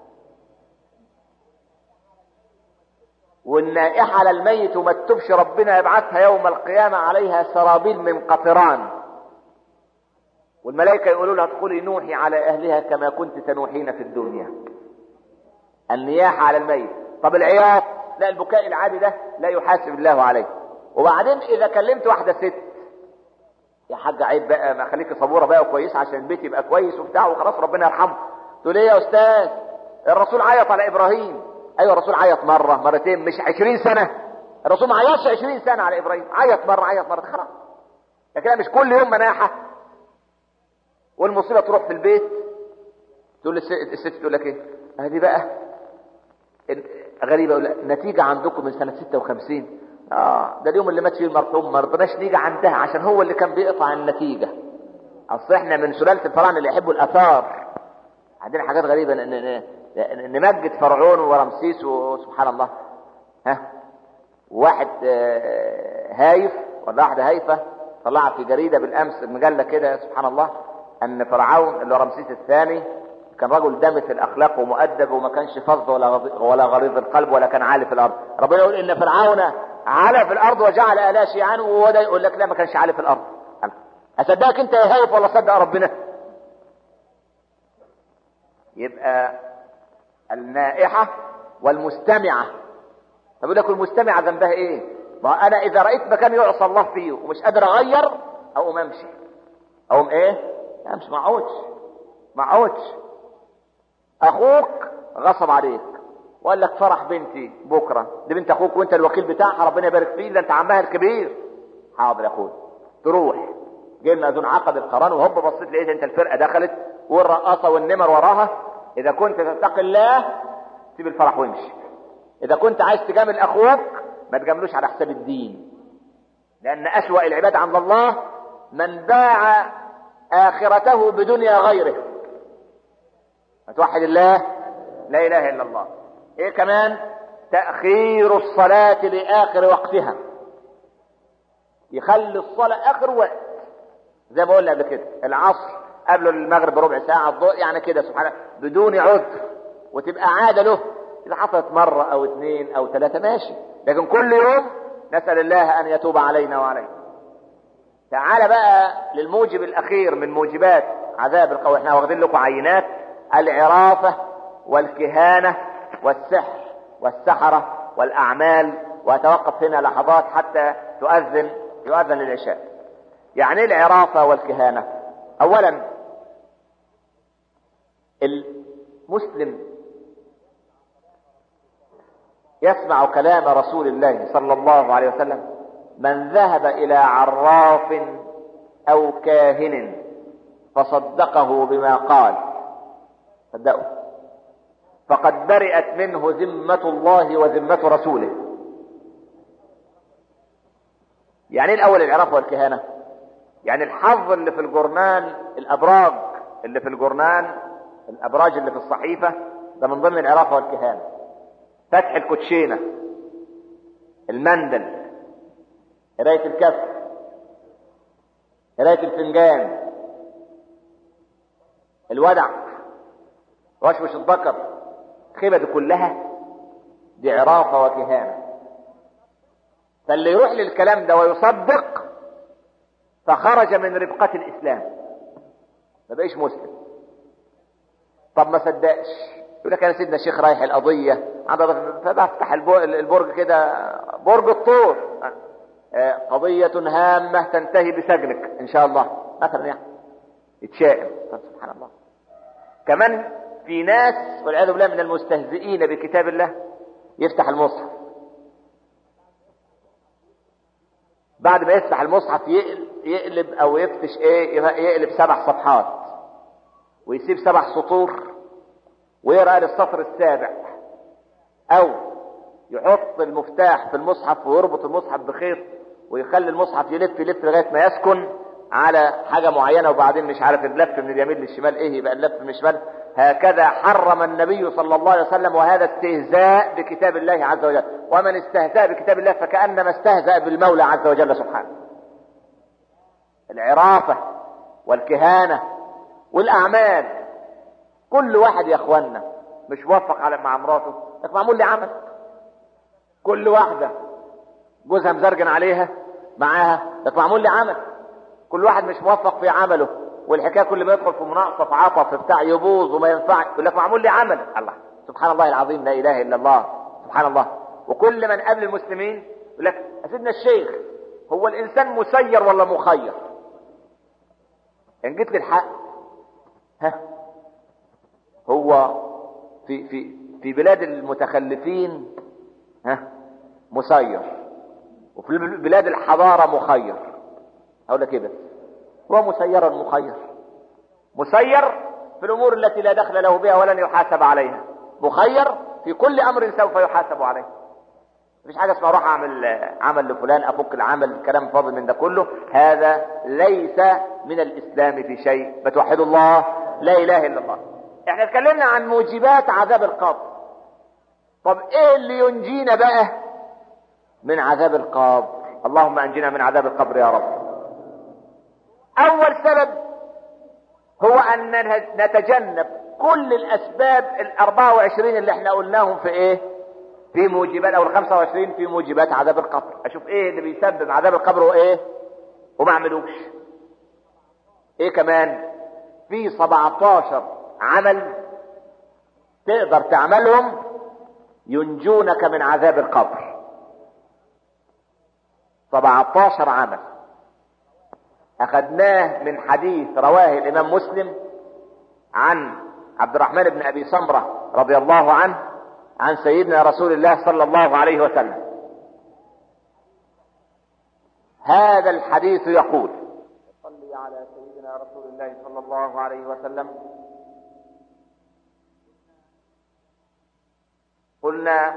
والنائحة على الميت وما تتوبش ربنا يبعثها يوم القيامة عليها سرابيل من قطران، والملائكة يقولوا لها ادخلي نوحي على اهلها كما كنت تنوحين في الدنيا. النياحة على الميت. طب العياط؟ لا، البكاء العادي ده لا يحاسب الله عليه. وبعدين اذا كلمت واحدة ست يا حاج عيب بقى ما خليكي صبورة بقى وكويس عشان البيت يبقى كويس وبتاع وخلاص ربنا يرحمه، تقول ايه يا استاذ الرسول عيط على ابراهيم. ايوه الرسول عيط مرة مرتين مش عشرين سنة. الرسول ما عيطش عشرين سنة على ابراهيم، عيط مرة عيط مرة خلاص. لكن مش كل يوم مناحة. والمصيبة تروح في البيت تقول الست تقول لك ايه هذه بقى غريبة. نتيجة عندكم من سنة ستة وخمسين اه ده اليوم اللي مات فيه المرحوم ما رضناش نيجي عندها عشان هو اللي كان بيقطع النتيجة. اصل احنا من سلالة الفراعنة اللي يحبوا الاثار، عندنا حاجات غريبة نمجد فرعون ورمسيس وسبحان الله. ها واحد هايف ولا واحدة هايفة طلعت في جريدة بالامس مجلة كده سبحان الله ان فرعون اللي هو رمسيس الثاني كان رجل دامث الاخلاق ومؤدب وما كانش فظ ولا ولا غليظ القلب ولا كان عالي في الارض. ربنا يقول ان فرعون على في الارض وجعل اهلها شيعا، وهو ده يقول لك لا ما كانش علي في الارض. اصدقك انت يا هايف ولا صدق ربنا؟ يبقى النائحة والمستمعة. فبيقول لك المستمعة ذنبها ايه؟ ما انا اذا رأيت مكان يعصى الله فيه ومش قادر اغير اقوم امشي. اقوم ايه؟ امشي. ما اقعدش ما اقعدش. اخوك غصب عليك وقال لك فرح بنتي بكره، دي بنت اخوك وانت الوكيل بتاعها، ربنا يبارك فيه، ده انت عمها الكبير. حاضر يا اخويا. تروح جه المأذون عقد القران وهوب بصيت لقيت انت الفرقه دخلت والرقاصه والنمر وراها. اذا كنت تتقي الله سيب الفرح وامشي. اذا كنت عايز تجامل اخوك ما تجاملوش على حساب الدين، لان اسوأ العباد عند الله من باع اخرته بدنيا غيره. هتوحد الله؟ لا اله الا الله. ايه كمان؟ تأخير الصلاة لاخر وقتها. يخلي الصلاة اخر وقت، زي ما قلنا قبل كده العصر قبل المغرب بربع ساعة، الضوء يعني كده سبحان الله بدون عذر، وتبقى عادة له. إذا حصلت مرة أو اثنين أو ثلاثة ماشي، لكن كل يوم نسأل الله أن يتوب علينا وعليكم. تعال بقى للموجب الأخير من موجبات عذاب القبر. احنا واخدين لكم عينات: العرافة والكهانة والسحر والسحرة والأعمال. وأتوقف هنا لحظات حتى تؤذن يؤذن للعشاء. يعني العرافة والكهانة، أولا المسلم يسمع كلام رسول الله صلى الله عليه وسلم: من ذهب إلى عراف أو كاهن فصدقه بما قال صدقه فقد برئت منه ذمة الله وذمة رسوله. يعني الأول العرافة والكهانة، يعني الحظ اللي في الجرنان، الأبراج اللي في الجرنان، الأبراج اللي في الصحيفة، ده من ضمن العرافة والكهانة. فتح الكوتشينة، المندل، قراية الكف، قراية الفنجان، الودع، وشوش الذكر، الخيبة دي كلها دي عرافة وكهانة. فاللي يروح للكلام ده ويصدق فخرج من ربقة الإسلام، ما بقيش مسلم. طب ما صدقش، يقول لك انا سيدنا الشيخ رايح القضيه فبفتح البرج كده، برج الطور، قضيه هامه تنتهي بسجنك ان شاء الله مثلا، يعني يتشائم. سبحان الله. كمان في ناس والعياذ بالله من المستهزئين بكتاب الله يفتح المصحف، بعد ما يفتح المصحف يقلب او يفتش ايه، يقلب سبع صفحات ويسيب سبع سطور ويقرأ للسطر السابع، او يحط المفتاح في المصحف ويربط المصحف بخيط ويخلي المصحف يلف يلف لغايه ما يسكن على حاجه معينه، وبعدين مش عارف اللف من اليمين للشمال ايه، يبقى اللف من الشمال. هكذا حرم النبي صلى الله عليه وسلم، وهذا استهزاء بكتاب الله عز وجل. ومن استهزأ بكتاب الله فكأنما استهزأ بالمولى عز وجل سبحانه. العرافه والكهانه والاعمال، كل واحد يا اخوانا مش موفق على مع مراته لك معمول لي عمل. كل واحده جوزها مزرجن عليها معاها لك معمول لي عمل. كل واحد مش موفق في عمله، والحكايه كل ما يدخل في مناقصه عطف بتاع يبوظ وما ينفعش يقول لك معمول لي عمل. الله سبحان الله العظيم، لا اله الا الله، سبحان الله. وكل من قبل المسلمين يقول لك يا سيدنا الشيخ هو الانسان مسير ولا مخير؟ ان جيت للحق ها، هو في في في بلاد المتخلفين ها مسير، وفي بلاد الحضاره مخير. اقول لك كده، هو مسير مخير. مسير في الامور التي لا دخل له بها ولن يحاسب عليها، مخير في كل امر سوف يحاسب عليه. مفيش حاجه اسمها اروح اعمل عمل لفلان افك العمل، الكلام فاضي من ده كله. هذا ليس من الاسلام في شيء. بتوحدوا الله، لا اله الا الله. احنا اتكلمنا عن موجبات عذاب القبر. طب ايه اللي ينجينا بقى من عذاب القبر؟ اللهم انجنا من عذاب القبر يا رب. اول سبب هو ان نتجنب كل الاسباب الاربعة وعشرين اللي احنا قلناهم في ايه؟ في موجبات، او الخمسة وعشرين في موجبات عذاب القبر. اشوف ايه اللي بيسبب عذاب القبر وايه وما اعملوش. ايه كمان؟ في سبعتاشر عمل تقدر تعملهم ينجونك من عذاب القبر. سبعتاشر عمل اخذناه من حديث رواه الامام مسلم عن عبد الرحمن بن ابي سمرة رضي الله عنه عن سيدنا رسول الله صلى الله عليه وسلم. هذا الحديث يقول: صلي على سيدنا رسول الله صلى الله عليه وسلم. قلنا: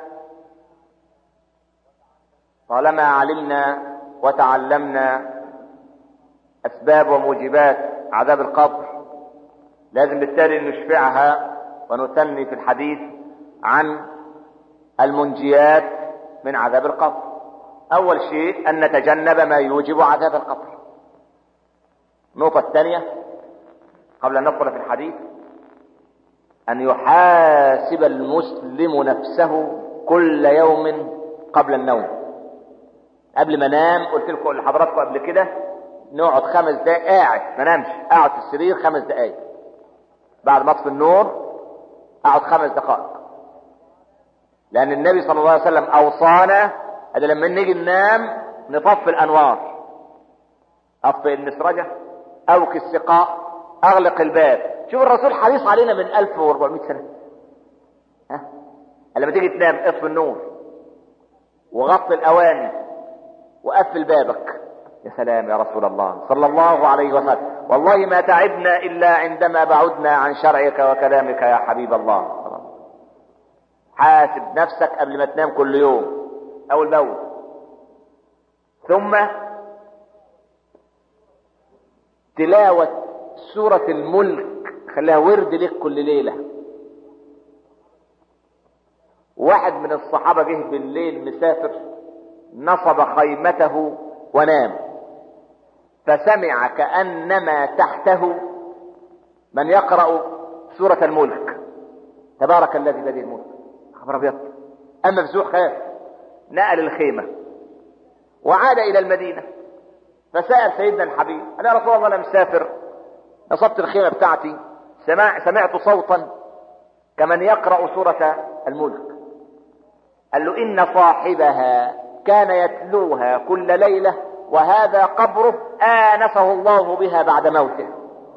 طالما علمنا وتعلمنا اسباب وموجبات عذاب القبر، لازم بالتالي نشفعها ونثني في الحديث عن المنجيات من عذاب القبر. اول شيء ان نتجنب ما يوجب عذاب القبر. النقطة الثانية قبل ان ندخل في الحديث ان يحاسب المسلم نفسه كل يوم قبل النوم. قبل ما انام قلت لكم لحضراتكم قبل كده نقعد خمس دقائق قاعد، ما نامش، اقعد في السرير خمس دقائق بعد ما اطفي النور، اقعد خمس دقائق، لان النبي صلى الله عليه وسلم اوصانا ان لما نيجي ننام نطفي الانوار، اطفئ المسرجة، اوكي السقاء، اغلق الباب. شوف الرسول حريص علينا من ألف وأربعمائة سنة. ها؟ لما تيجي تنام اطفي النور وغطي الاواني وقفل بابك. يا سلام يا رسول الله صلى الله عليه وسلم، والله ما تعبنا الا عندما بعدنا عن شرعك وكلامك يا حبيب الله. حاسب نفسك قبل ما تنام كل يوم اول باول. ثم تلاوة سورة الملك، خليها ورد لك كل ليلة. واحد من الصحابة جه بالليل مسافر، نصب خيمته ونام، فسمع كأنما تحته من يقرأ سورة الملك: تبارك الذي بيده الملك. خبر ابيض. اما مفزوع خاف، نقل الخيمة وعاد الى المدينة، فسأل سيدنا الحبيب: انا يا رسول الله انا مسافر، نصبت الخيمة بتاعتي، سمع سمعت صوتا كمن يقرأ سورة الملك. قال له: ان صاحبها كان يتلوها كل ليلة، وهذا قبره آنسه الله بها بعد موته.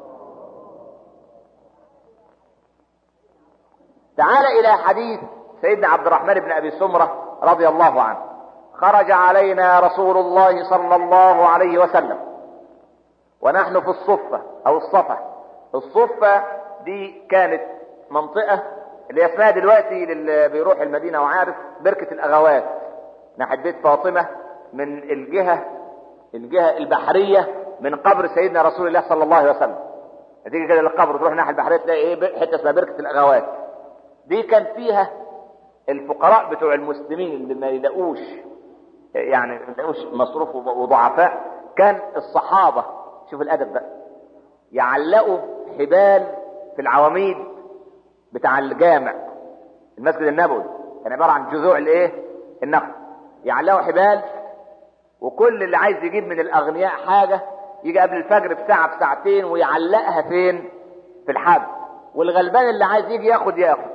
تعال الى حديث سيدنا عبد الرحمن بن ابي سمرة رضي الله عنه. خرج علينا رسول الله صلى الله عليه وسلم ونحن في الصفة او الصفة. الصفة دي كانت منطقة اللي اسمها دلوقتي اللي بيروح المدينة وعارف بركة الاغوات ناحية بيت فاطمة، من الجهة الجهة البحرية من قبر سيدنا رسول الله صلى الله عليه وسلم. تيجي كده للقبر تروح ناحية البحرية تلاقي ايه؟ حتة اسمها بركة الاغوات. دي كان فيها الفقراء بتوع المسلمين اللي ما يلاقوش يعني ما يلاقوش مصروف وضعفاء، كان الصحابة شوف الادب بقى يعلقوا حبال في العواميد بتاع الجامع المسجد النبوي، كان عبارة عن جذوع الايه؟ النخل. يعلقوا حبال، وكل اللي عايز يجيب من الاغنياء حاجة يجي قبل الفجر بساعة بساعتين ويعلقها فين؟ في الحبل. والغلبان اللي عايز يجي ياخد ياخد،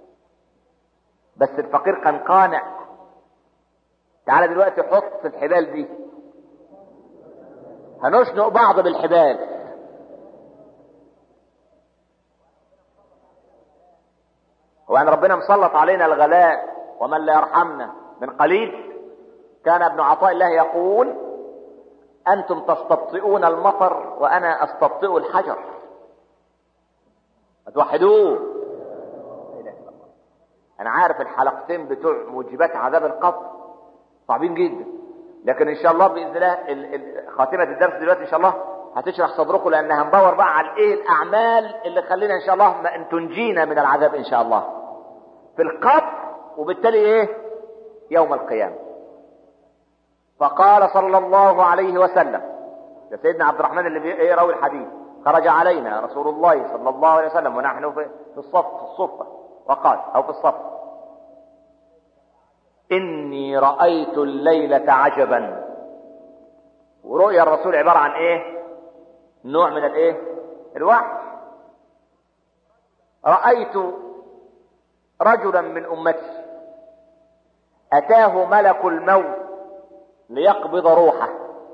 بس الفقير كان قانع. تعالى دلوقتي حط في الحبال دي، هنشنق بعض بالحبال. وان ربنا مسلط علينا الغلاء ومن لا يرحمنا من قليل. كان ابن عطاء الله يقول: انتم تستبطئون المطر وانا استبطئ الحجر. اتوحدوه. انا عارف الحلقتين بتوع موجبات عذاب القبر صعبين جدا، لكن ان شاء الله باذن الله خاتمة الدرس دلوقتي ان شاء الله هتشرح صدركم، لان هندور بقى على ايه الاعمال اللي خلينا ان شاء الله ما ان تنجينا من العذاب ان شاء الله في القبر، وبالتالي ايه؟ يوم القيامة. فقال صلى الله عليه وسلم، ده سيدنا عبد الرحمن اللي يروي الحديث: خرج علينا رسول الله صلى الله عليه وسلم ونحن في الصف في الصفة، وقال او في الصف: إني رأيت الليلة عجبا. ورؤيا الرسول عبارة عن إيه؟ نوع من الإيه؟ الوحي. رأيت رجلا من أمتي أتاه ملك الموت ليقبض روحه،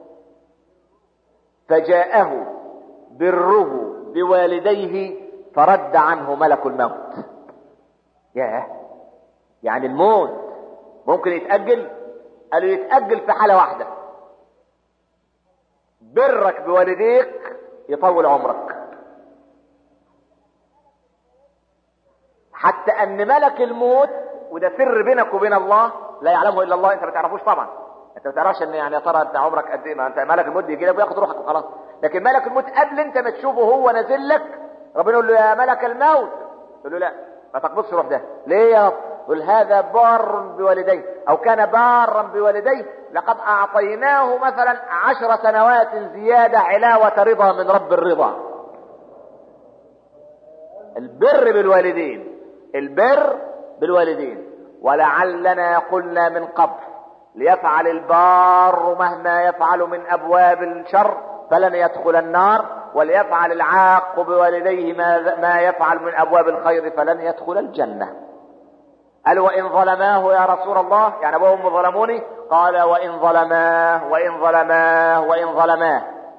فجاءه بره بوالديه فرد عنه ملك الموت. ياه، يعني الموت ممكن يتأجل؟ قالوا يتأجل في حالة واحدة، برك بوالديك يطول عمرك. حتى ان ملك الموت، وده سر بينك وبين الله لا يعلمه الا الله، انت ما تعرفوش طبعا، انت ما تعرفش ان يعني يا ترى انت عمرك قد ايه، ما انت ملك الموت يجي لك وياخد روحك وخلاص. لكن ملك الموت قبل انت ما تشوفه هو نازل لك، ربنا يقول له يا ملك الموت، يقول له لا ما تقبضش روح ده. ليه يا رب؟ يقول هذا بار بوالديه او كان بارا بوالديه، لقد اعطيناه مثلا عشر سنوات زياده علاوه رضا من رب الرضا. البر بالوالدين، البر بالوالدين. ولعلنا قلنا من قبل ليفعل البار مهما يفعل من ابواب الشر فلن يدخل النار، وليفعل العاق بوالديه ما يفعل من ابواب الخير فلن يدخل الجنة. قال وإن ظلماه يا رسول الله، يعني أبوهم ظلموني؟ قال وإن ظلماه وإن ظلماه وإن ظلماه.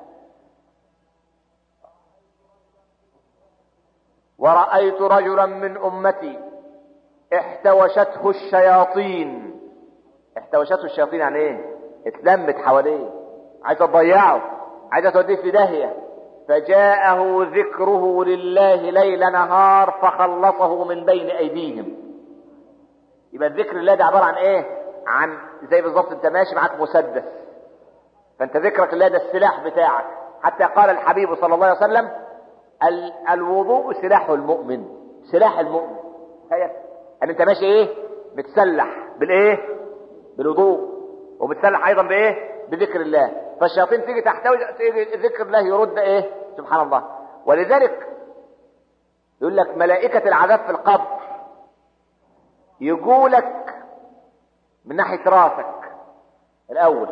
ورأيت رجلا من أمتي احتوشته الشياطين. احتوشته الشياطين يعني ايه؟ اتلمت حواليه، عايزة تضيعه، عايزة توديه في داهية. فجاءه ذكره لله ليل نهار فخلصه من بين أيديهم. يبقى الذكر لله ده عبارة عن ايه؟ عن زي بالظبط انت ماشي معاك مسدس، فانت ذكرك لله ده السلاح بتاعك. حتى قال الحبيب صلى الله عليه وسلم ال- الوضوء سلاح المؤمن. سلاح المؤمن. تخيل ان انت ماشي ايه؟ متسلح بالايه؟ بالوضوء، ومتسلح ايضا بايه؟ بذكر الله. فالشياطين تيجي تحتوي، تيجي ذكر الله يرد ايه؟ سبحان الله. ولذلك يقول لك ملائكة العذاب في القبر يقولك من ناحية راسك الاول،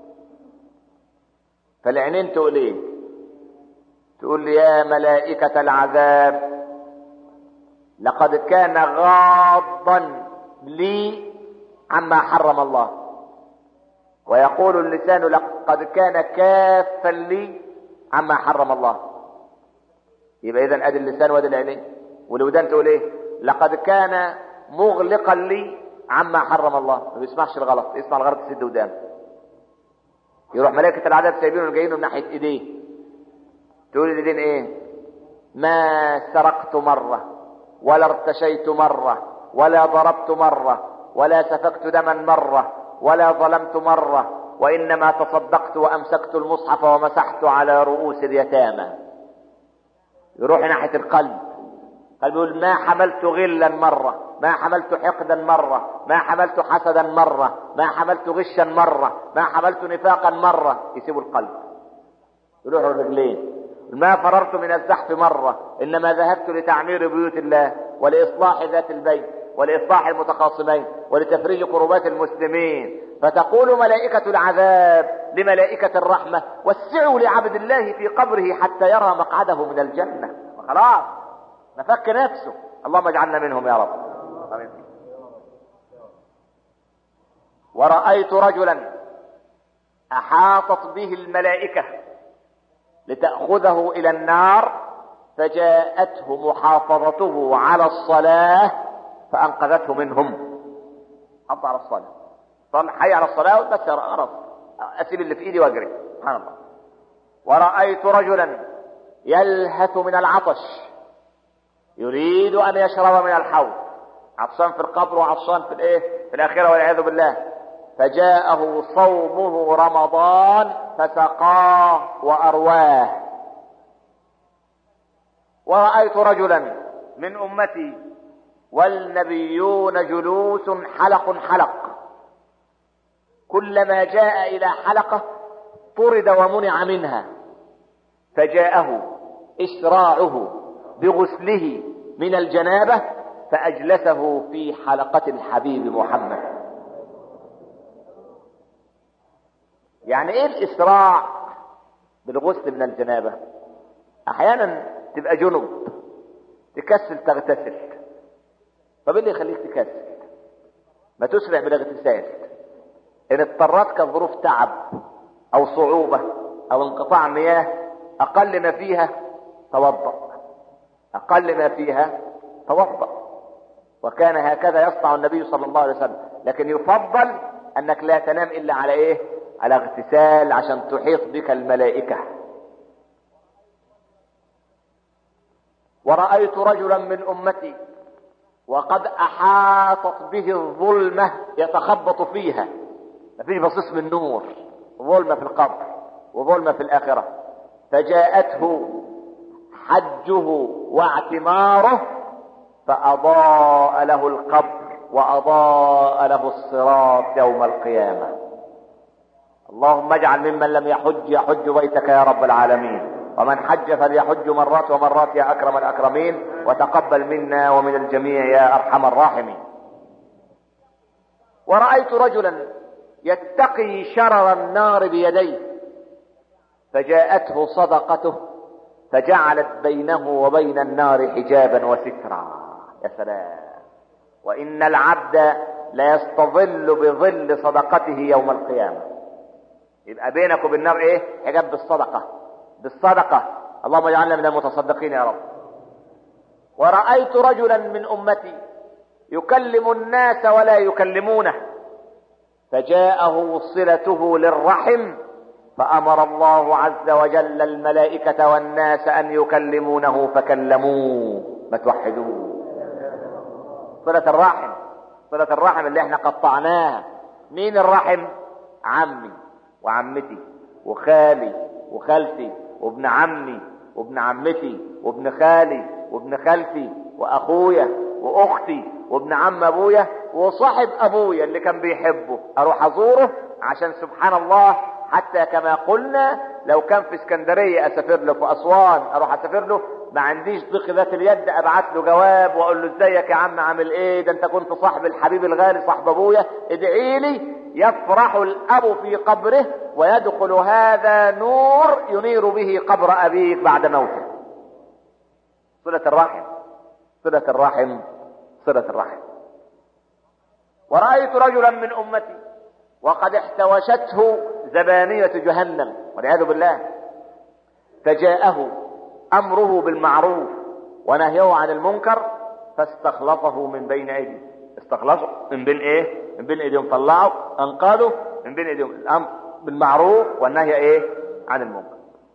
فالعينين تقول ايه؟ تقول لي يا ملائكة العذاب لقد كان غاضا لي عما حرم الله. ويقول اللسان لقد كان كافا لي عما حرم الله. يبقى اذا ادي اللسان وادي العينين. والودان تقول ايه؟ لقد كان مغلقا لي عما حرم الله. ما بيسمعش الغلط، يسمع الغلط يسد ودانه. يروح ملائكة العذاب سايبينه جايينه من ناحية ايديه. تقول الايدين ايه؟ ما سرقت مرة ولا ارتشيت مرة ولا ضربت مرة ولا سفكت دما مرة ولا ظلمت مرة، وإنما تصدقت وأمسكت المصحف ومسحت على رؤوس اليتامى. يروح ناحية القلب. قلب يقول ما حملت غلا مرة، ما حملت حقدا مرة، ما حملت حسدا مرة، ما حملت غشا مرة، ما حملت نفاقا مرة. يسيبوا القلب. يروحوا الرجلين. ما فررت من الزحف مرة، إنما ذهبت لتعمير بيوت الله ولإصلاح ذات البيت ولإصلاح المتخاصمين ولتفريج كربات المسلمين. فتقول ملائكة العذاب لملائكة الرحمة وسعوا لعبد الله في قبره حتى يرى مقعده من الجنة. خلاص نفك نفسه. اللهم اجعلنا منهم يا رب. آمين. ورأيت رجلا أحاطت به الملائكة لتأخذه إلى النار، فجاءته محافظته على الصلاة فأنقذته منهم. حط على الصلاة، صل حي على الصلاة بس خلاص أسيب اللي في إيدي وأجري. سبحان الله. ورأيت رجلا يلهث من العطش يريد أن يشرب من الحوض، عطشان في القبر وعطشان في الإيه؟ في الآخرة والعياذ بالله. فجاءه صومه رمضان فسقاه وأرواه. ورأيت رجلا من أمتي والنبيون جلوس حلق حلق، كلما جاء إلى حلقة طرد ومنع منها، فجاءه إسراعه بغسله من الجنابة فأجلسه في حلقة الحبيب محمد. يعني ايه الاسراع بالغسل من الجنابة؟ احيانا تبقى جنب تكسل تغتسل. طب ايه اللي يخليك تكسل؟ ما تسرع بالاغتسال. ان اضطرتك ظروف تعب او صعوبة او انقطاع مياه، اقل ما فيها توضأ، اقل ما فيها توضأ. وكان هكذا يصنع النبي صلى الله عليه وسلم. لكن يفضل انك لا تنام الا على ايه؟ على اغتسال، عشان تحيط بك الملائكة. ورأيت رجلا من امتي وقد احاطت به الظلمة يتخبط فيها، مفيش بصيص من نور، ظلمة في القبر وظلمة في الاخرة، فجاءته حجه واعتماره فاضاء له القبر واضاء له الصراط يوم القيامة. اللهم اجعل ممن لم يحج يحج بيتك يا رب العالمين، ومن حج فليحج مرات ومرات يا اكرم الاكرمين، وتقبل منا ومن الجميع يا ارحم الراحمين. ورأيت رجلا يتقي شرر النار بيديه، فجاءته صدقته فجعلت بينه وبين النار حجابا وسترا. يا سلام. وإن العبد ليستظل بظل صدقته يوم القيامة. يبقى بينك وبين النار ايه؟ حجاب بالصدقة، بالصدقة. اللهم اجعلنا من المتصدقين يا رب. ورأيت رجلا من أمتي يكلم الناس ولا يكلمونه، فجاءه صلته للرحم فأمر الله عز وجل الملائكة والناس أن يكلمونه فكلموه. ما توحدوه. صلة الرحم، صلة الرحم اللي احنا قطعناها. مين الرحم؟ عمي وعمتي وخالي وخالتي وابن عمي وابن عمتي وابن خالي وابن خالتي واخويا واختي وابن عم ابويا وصاحب ابويا اللي كان بيحبه، اروح ازوره عشان سبحان الله. حتى كما قلنا لو كان في اسكندرية اسافر له، في اسوان اروح اسافر له، ما عنديش ضيق ذات اليد ابعت له جواب واقول له ازيك يا عم عامل ايه، ده انت كنت صاحب الحبيب الغالي صاحب ابويا، ادعي لي. يفرح الاب في قبره ويدخل هذا نور ينير به قبر ابيك بعد موته. صلة الرحم، صلة الرحم، صلة الرحم. ورأيت رجلا من امتي وقد احتوشته زبانية جهنم والعياذ بالله، فجاءه امره بالمعروف ونهيه عن المنكر فاستخلصه من بين ايديه. استخلصه من بين ايه؟ من بين ايديهم، طلعوا انقذوا من بين ايديهم. الامر بالمعروف والنهي ايه؟ عن المنكر.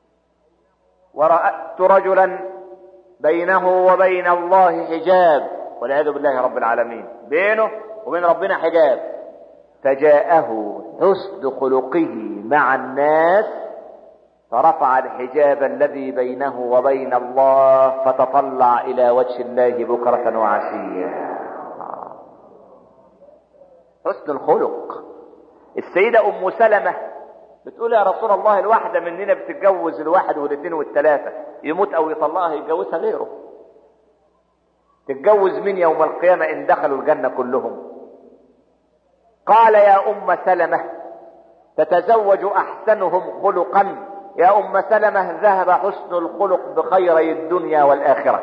ورأيت رجلا بينه وبين الله حجاب والعياذ بالله رب العالمين، بينه وبين ربنا حجاب، فجاءه حسن خلقه مع الناس فرفع الحجاب الذي بينه وبين الله فتطلع الى وجه الله بكرة وعشية. حسن الخلق. السيدة ام سلمة بتقول يا رسول الله الواحدة مننا بتتجوز الواحد والاثنين والثلاثة، يموت او يطلقها يتجوزها غيره. تتجوز مين يوم القيامة ان دخلوا الجنة كلهم؟ قال يا ام سلمة تتزوج احسنهم خلقا. يا ام سلمة ذهب حسن الخلق بخيري الدنيا والاخرة.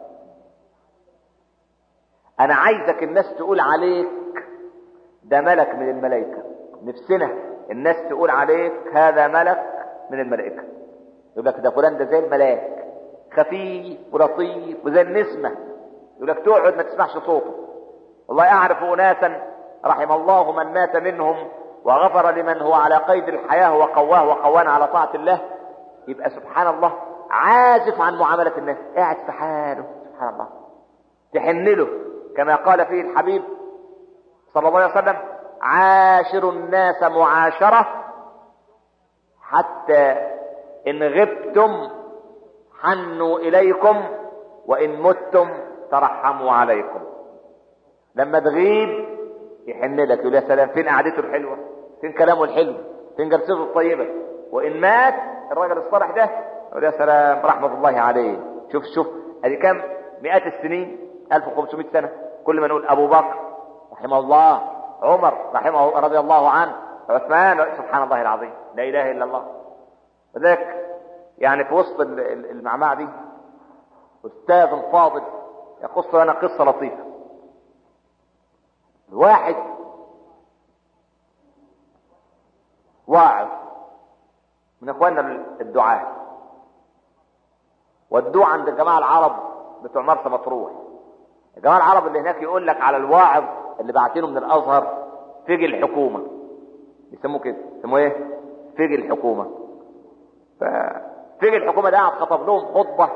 انا عايزك الناس تقول عليك ده ملك من الملائكة. نفسنا الناس تقول عليك هذا ملك من الملائكة. يقول لك ده فلان ده زي الملاك، خفيف ولطيف وزي النسمة. يقول لك تقعد ما تسمعش صوته. والله اعرف اناسا رحم الله من مات منهم وغفر لمن هو على قيد الحياة وقواه وقوانا على طاعة الله. يبقى سبحان الله عازف عن معاملة الناس، قاعد في حاله سبحان الله، تحن له كما قال فيه الحبيب صلى الله عليه وسلم: عاشروا الناس معاشرة حتى إن غبتم حنوا إليكم وإن متم ترحموا عليكم. لما تغيب يحن لك، يقول يا سلام فين قعدته الحلوة، فين كلامه الحلو، فين جلسته الطيبة. وإن مات الراجل الصالح ده يقول يا سلام رحمة الله عليه. شوف شوف ادي كام مئات السنين، ألف وخمسمائة سنة، كل ما نقول أبو بكر رحمه الله، عمر رحمه رضي الله عنه، عثمان سبحان الله العظيم لا اله الا الله. وذلك يعني في وسط المعمعة دي استاذ فاضل يقص لنا قصة لطيفة. واحد واعظ من اخواننا الدعاة والدعاء عند الجماعة العرب بتوع مرسى مطروح. الجماعة العرب اللي هناك يقول لك على الواعظ اللي بعتينه من الازهر فجي الحكومة، يسموه كده، يسموه ايه؟ فجي الحكومة. ففجي الحكومة ده قاعد خطب لهم خطبة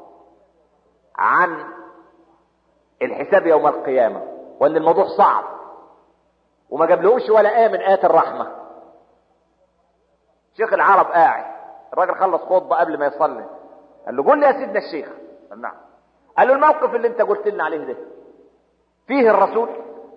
عن الحساب يوم القيامة وان الموضوع صعب وما جابلهوش ولا آية من آيات الرحمة. شيخ العرب قاعد، الراجل خلص خطبة قبل ما يصلي، قال له قول لي يا سيدنا الشيخ. قال نعم. قال له الموقف اللي انت قلت لنا عليه ده فيه الرسول؟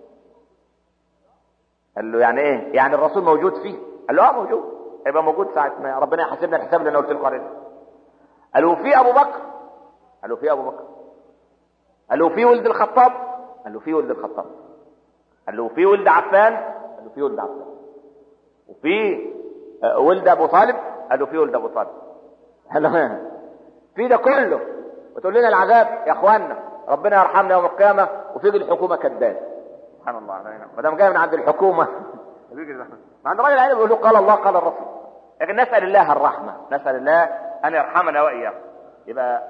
قال له يعني ايه؟ يعني الرسول موجود فيه؟ قال له اه موجود، هيبقى موجود ساعة ما ربنا يحاسبنا الحساب اللي انا قلت لكم عليه ده. قال له في ابو بكر؟ قال له في ابو بكر. قال له في ولد الخطاب؟ قال له في ولد الخطاب. قال له في ولد عفان؟ قال له في ولد عفان. وفي ولد ابو طالب؟ قال له في ولد ابو طالب. قال له في ده كله وتقول لنا العذاب يا اخوانا ربنا يرحمنا يوم القيامه وفيجي الحكومه كذاب. سبحان الله، ما دام جاي من عند الحكومه ما عند الراجل بيقول له قال الله قال الرسول. لكن نسال الله الرحمه، نسال الله ان يرحمنا واياكم. يبقى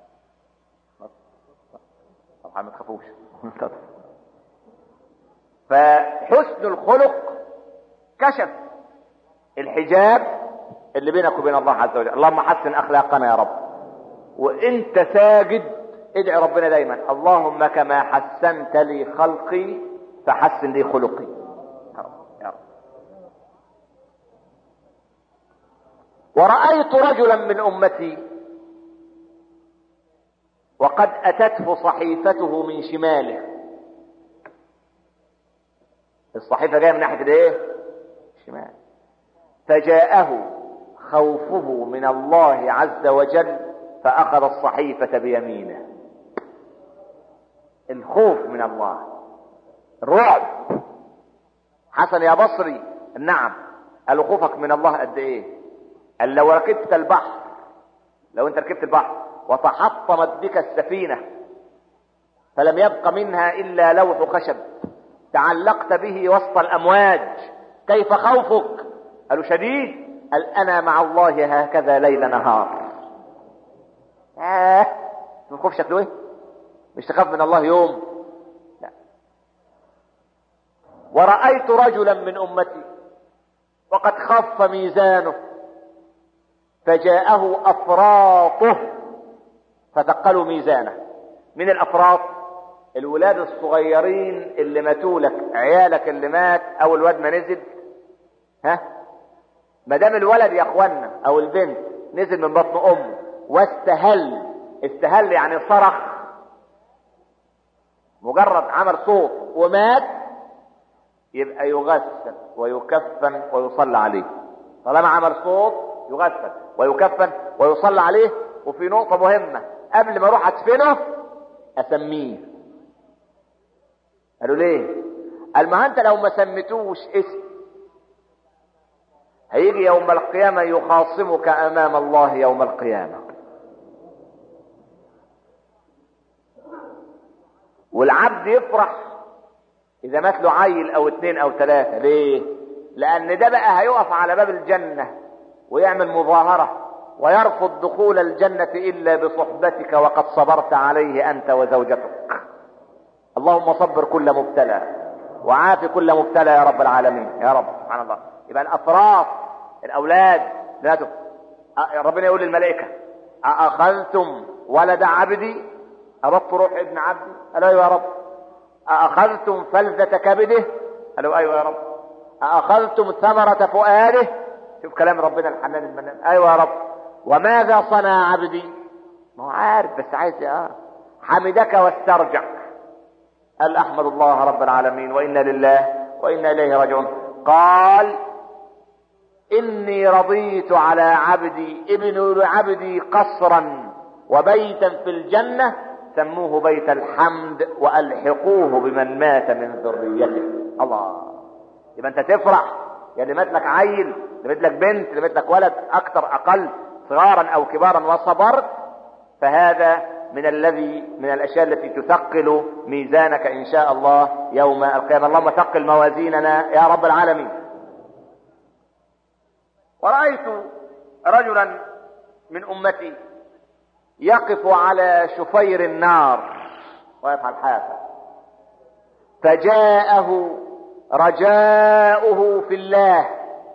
طبعا ما تخافوش. فحسن الخلق كشف الحجاب اللي بينك وبين الله عز وجل. اللهم حسن اخلاقنا يا رب. وانت ساجد ادعي ربنا دايما اللهم كما حسنت لي خلقي فحسن لي خلقي يا رب. ورأيت رجلا من امتي وقد اتته صحيفته من شماله. الصحيفة جاية من ناحية الايه؟ الشمال. فجاءه خوفه من الله عز وجل فأخذ الصحيفة بيمينه. الخوف من الله، الرعب. حسن يا بصري نعم. قال له خوفك من الله قد ايه؟ قال لو ركبت البحر، لو انت ركبت البحر وتحطمت بك السفينة فلم يبق منها الا لوح خشب تعلقت به وسط الامواج كيف خوفك؟ قالوا شديد. قال انا مع الله هكذا ليل نهار. اه الخوف شكله ايه؟ مش تخاف من الله يوم؟ لا. ورأيت رجلا من امتي وقد خف ميزانه فجاءه افراطه فثقلوا ميزانه. من الافراط؟ الولاد الصغيرين اللي ماتوا لك، عيالك اللي مات او الواد ما نزل. ها ما دام الولد يا اخوانا او البنت نزل من بطن امه واستهل، استهل يعني صرخ، مجرد عمل صوت ومات، يبقى يغسل ويكفن ويصلى عليه. طالما عمل صوت يغسل ويكفن ويصلى عليه. وفي نقطة مهمة قبل ما اروح ادفنه اسميه. قالوا ليه؟ قال ما انت لو ما سميتوش اسم هيجي يوم القيامة يخاصمك امام الله يوم القيامة. والعبد يفرح اذا مات له عيل او اتنين او تلاتة. ليه؟ لان ده بقى هيقف على باب الجنة ويعمل مظاهرة ويرفض دخول الجنة الا بصحبتك وقد صبرت عليه انت وزوجتك. اللهم صبر كل مبتلى وعافي كل مبتلى يا رب العالمين يا رب. سبحان الله. يبقى الافراط الاولاد ذاته ربنا يقول للملائكة أأخذتم ولد عبدي؟ أبط روح ابن عبدي؟ قالوا ايوه يا رب. أأخذتم فلذة كبده؟ قالوا ايوه يا رب. أأخذتم ثمرة فؤاده؟ شوف كلام ربنا الحنان المنان. ايوه يا رب. وماذا صنع عبدي؟ ما هو عارف بس عايز اه حمدك واسترجع. قال احمد الله رب العالمين وانا لله وانا اليه راجعون. قال اني رضيت على عبدي ابن عبدي قصرا وبيتا في الجنة سموه بيت الحمد والحقوه بمن مات من ذريته. الله. يبقى انت تفرح يا اللي مات لك عيل، اللي مات لك بنت، اللي مات لك ولد، اكثر اقل صغارا او كبارا وصبرت، فهذا من الذي من الاشياء التي تثقل ميزانك ان شاء الله يوم القيامه. اللهم ثقل موازيننا يا رب العالمين. ورأيت رجلا من امتي يقف على شفير النار ويقف على الحافة، فجاءه رجاؤه في الله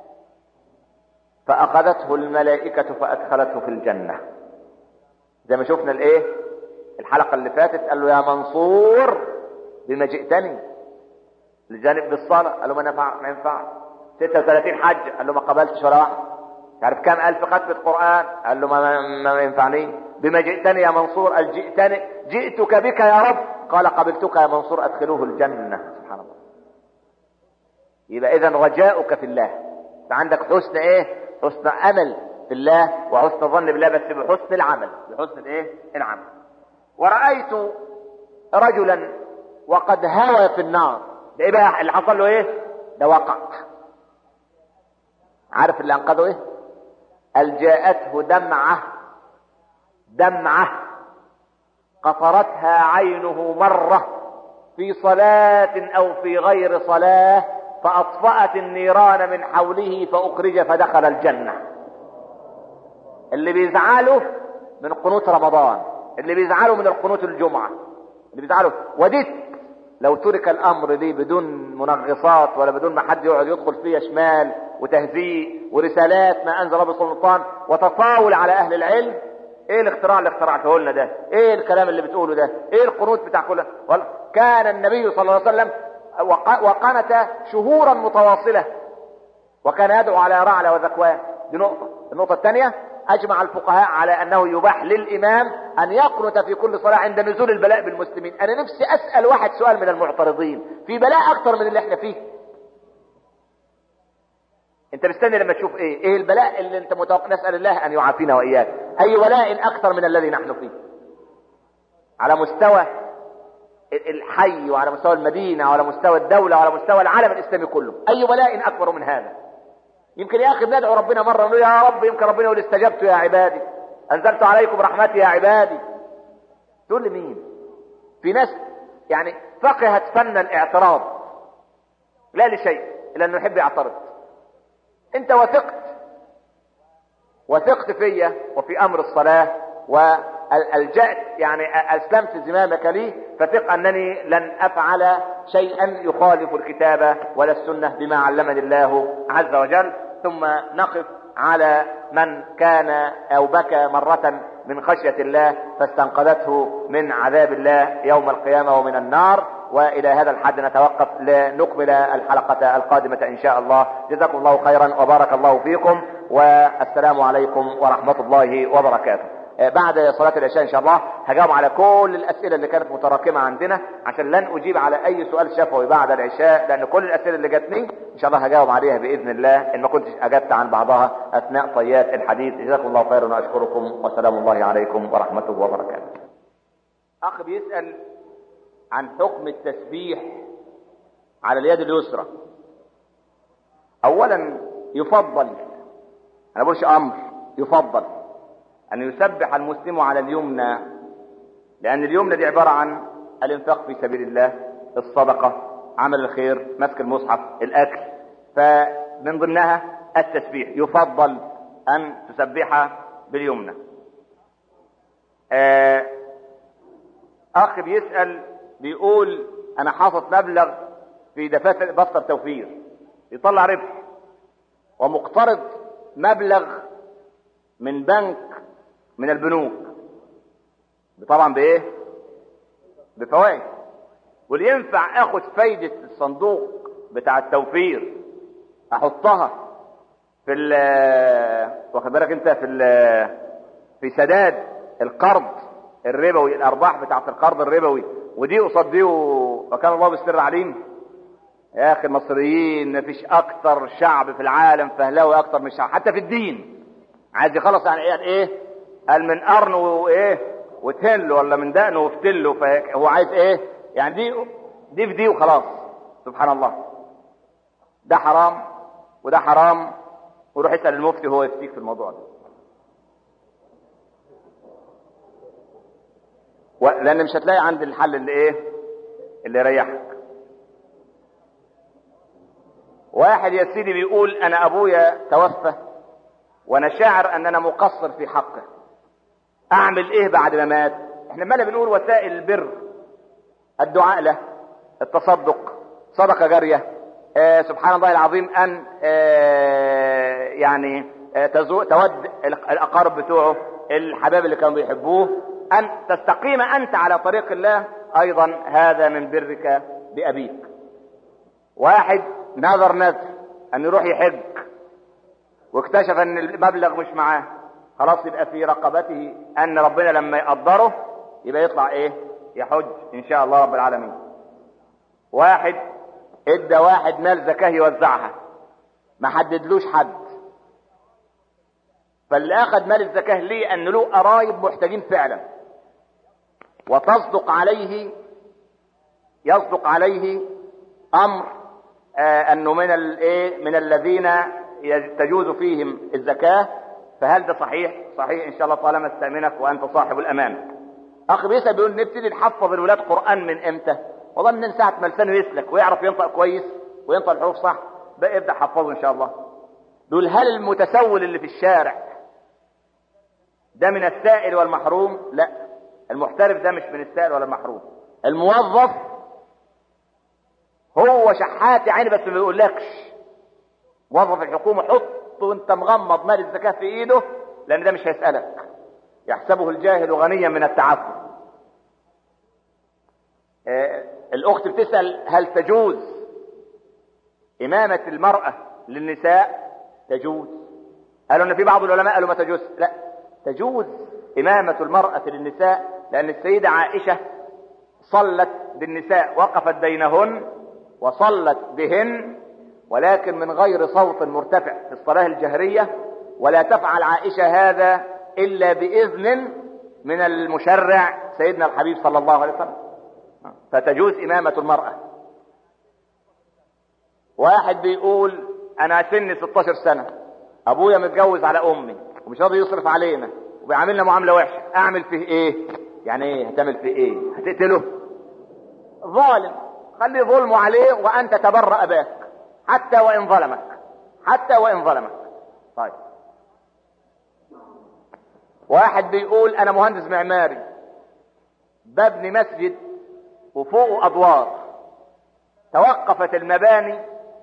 فأخذته الملائكة فأدخلته في الجنة. زي ما شفنا الايه الحلقة اللي فاتت، قال له يا منصور بما جئتني لجانب بالصلاة، قال له ما نفع ما ينفع. ستة وثلاثين حج، قال له ما قبلتش ولا واحد. تعرف كم ألف ختمة قرآن، قال له ما, ما, ما ينفعني. بما جئتني يا منصور، قال جئتني جئتك بك يا رب، قال قبلتك يا منصور أدخلوه الجنة. سبحان الله. يبقى إذن رجاؤك في الله، فعندك حسن ايه حسن امل في الله وحسن ظن بالله، بس بحسن العمل، بحسن الايه العمل. ورأيت رجلا وقد هوى في النار. ده ايه بقى اللي حصل له؟ ايه ده؟ وقع. عارف اللي انقذه ايه؟ قال جاءته دمعة دمعة قطرتها عينه مرة في صلاة او في غير صلاة، فأطفأت النيران من حوله فأخرج فدخل الجنة. اللي بيزعله من قنوت رمضان، اللي بيزعله من القنوت الجمعة، اللي بيزعله وديت لو ترك الأمر دي بدون منغصات ولا بدون ما حد يقعد يدخل فيها شمال وتهزيء ورسالات ما أنزل رب سلطان وتطاول على أهل العلم. ايه الاختراع اللي اخترعته لنا ده؟ ايه الكلام اللي بتقوله ده؟ ايه القنوت بتاع كله؟ كان النبي صلى الله عليه وسلم وقنت شهورا متواصلة، وكان يدعو على رعلة وذكوان. دي نقطة. النقطة الثانية، أجمع الفقهاء على أنه يباح للإمام أن يقنت في كل صلاة عند نزول البلاء بالمسلمين. أنا نفسي أسأل واحد سؤال من المعترضين، في بلاء أكثر من اللي احنا فيه؟ أنت مستني لما تشوف إيه؟ إيه البلاء اللي أنت متوقع؟ نسأل الله أن يعافينا وإياك. أي بلاء أكثر من الذي نحن فيه على مستوى الحي وعلى مستوى المدينة وعلى مستوى الدولة وعلى مستوى العالم الإسلامي كله؟ أي بلاء أكبر من هذا؟ يمكن يا أخي بندعو ربنا مرة نقول يا رب، يمكن ربنا يقول استجبت يا عبادي، أنزلت عليكم رحمتي يا عبادي. تقول لمين؟ في ناس يعني فقهت فن الاعتراض لا لشيء إلا أنه يحب يعترض. أنت وثقت وثقت فيا وفي أمر الصلاة والجأت يعني أسلمت زمامك لي، فثق أنني لن أفعل شيئا يخالف الكتاب ولا السنة بما علمني الله عز وجل. ثم نقف على من كان أو بكى مرة من خشية الله فاستنقذته من عذاب الله يوم القيامة ومن النار. وإلى هذا الحد نتوقف لنكمل الحلقة القادمة إن شاء الله. جزاكم الله خيرا وبارك الله فيكم، والسلام عليكم ورحمة الله وبركاته. بعد صلاة العشاء إن شاء الله هجاوب على كل الأسئلة اللي كانت متراكمة عندنا، عشان لن أجيب على أي سؤال شفوي بعد العشاء، لأن كل الأسئلة اللي جاتني إن شاء الله هجاوب عليها بإذن الله إن ما كنتش أجبت عن بعضها أثناء طيات الحديث. جزاكم الله خيرا وأشكركم، وسلام الله عليكم ورحمته وبركاته. أخ بيسأل عن حكم التسبيح على اليد اليسرى. أولا يفضل، أنا بقولش أمر، يفضل أن يسبح المسلم على اليمنى، لأن اليمنى دي عبارة عن الانفاق في سبيل الله، الصدقة، عمل الخير، مسك المصحف، الأكل، فمن ضمنها التسبيح. يفضل أن تسبح باليمنى. أخ بيسأل بيقول أنا حاطط مبلغ في دفاتر دفتر توفير يطلع ربح، ومقترض مبلغ من بنك من البنوك، طبعا بايه؟ بفوائد. واللي ينفع اخد فايدة الصندوق بتاع التوفير احطها في ال واخد بالك انت في ال في سداد القرض الربوي، الارباح بتاعت القرض الربوي، ودي قصاد دي، وكان الله بالسر عليم. يا اخي المصريين مفيش اكتر شعب في العالم فهلاوي اكتر من الشعب، حتى في الدين عايز يخلص يعني ايه ايه قال من قرنه وايه وتهله، ولا من دقنه وفتله، فهو عايز ايه يعني دي دي في دي وخلاص. سبحان الله، ده حرام وده حرام، وروح اسأل المفتي هو يفتيك في الموضوع ده. لأن مش هتلاقي عند الحل اللي ايه اللي يريحك. واحد يا سيدي بيقول انا ابويا توفى وانا شاعر ان انا مقصر في حقه، اعمل ايه بعد ما مات؟ احنا مالا بنقول وسائل البر، الدعاء له، التصدق، صدقة جارية، آه سبحان الله العظيم ان آه يعني آه تود الاقارب بتوعه، الحباب اللي كانوا بيحبوه، ان تستقيم انت على طريق الله، ايضا هذا من برك بابيك. واحد نذر نذر ان يروح يحج واكتشف ان المبلغ مش معاه، خلاص يبقى في رقبته ان ربنا لما يقدره يبقى يطلع ايه يحج ان شاء الله رب العالمين. واحد ادى واحد مال زكاة يوزعها، ما حددلوش حد، فاللي اخذ مال الزكاة ليه ان له قرايب محتاجين فعلا، وتصدق عليه يصدق عليه امر آه انه من الايه من الذين تجوز فيهم الزكاة، فهل ده صحيح؟ صحيح ان شاء الله طالما استأمنك وانت صاحب الامان. اخ بيسأل بيقول نبتدي نحفظ الولاد قرآن من امتى؟ والله من ساعة ما لسانه يسلك ويعرف ينطق كويس وينطق الحروف صح بقى ابدأ حفظه ان شاء الله. بيقول هل المتسول اللي في الشارع ده من السائل والمحروم؟ لا، المحترف ده مش من السائل ولا المحروم. الموظف هو شحات يعني بس ما بيقولكش. موظف الحكومة حط وانت مغمض مال الزكاة في ايده، لان ده مش هيسألك، يحسبه الجاهل غنيا من التعفف. آه الاخت بتسأل هل تجوز امامة المرأة للنساء؟ تجوز. قالوا ان في بعض العلماء قالوا ما تجوز. لا، تجوز امامة المرأة للنساء، لان السيدة عائشة صلت بالنساء، وقفت بينهن وصلت بهن، ولكن من غير صوت مرتفع في الصلاة الجهرية، ولا تفعل عائشة هذا إلا بإذن من المشرع سيدنا الحبيب صلى الله عليه وسلم، فتجوز إمامة المرأة. واحد بيقول أنا سني ستاشر سنة، أبويا متجوز على أمي ومش راضي يصرف علينا وبيعاملنا معاملة وحشة، أعمل فيه إيه؟ يعني إيه هتعمل فيه إيه؟ هتقتله؟ ظالم، خلي ظلمه عليه وأنت تبرأ أباك حتى وإن ظلمك، حتى وإن ظلمك. طيب واحد بيقول أنا مهندس معماري ببني مسجد وفوقه أدوار، توقفت المباني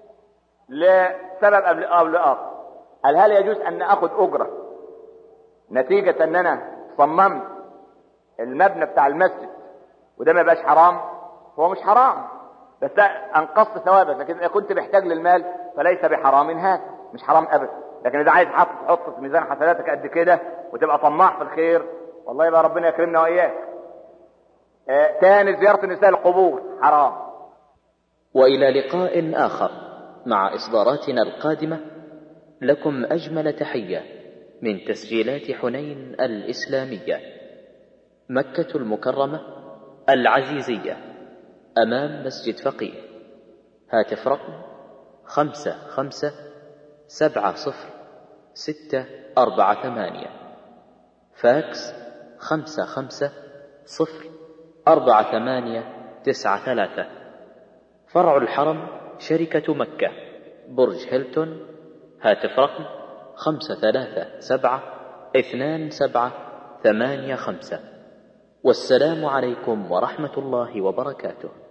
لسبب قبل آخر، هل هل يجوز أن أخذ أجرة نتيجة أن أنا صممت المبنى بتاع المسجد وده ما يبقاش حرام؟ هو مش حرام بس انقصت ثوابك، لكن اذا كنت محتاج للمال فليس بحرام هذا، مش حرام ابدا. لكن اذا عايز تحط تحط في ميزان حسناتك قد كده وتبقى طماع في الخير، والله يبقى ربنا يكرمنا واياك. آه تاني زيارة النساء القبور حرام. والى لقاء اخر مع اصداراتنا القادمة، لكم اجمل تحية من تسجيلات حنين الاسلامية، مكة المكرمة العزيزية، أمام مسجد فقيه. هاتف رقم خمسة خمسة سبعة صفر ستة أربعة ثمانية، فاكس خمسة خمسة صفر أربعة ثمانية تسعة ثلاثة. فرع الحرم شركة مكة، برج هيلتون. هاتف رقم خمسة ثلاثة سبعة اثنان سبعة ثمانية خمسة. والسلام عليكم ورحمة الله وبركاته.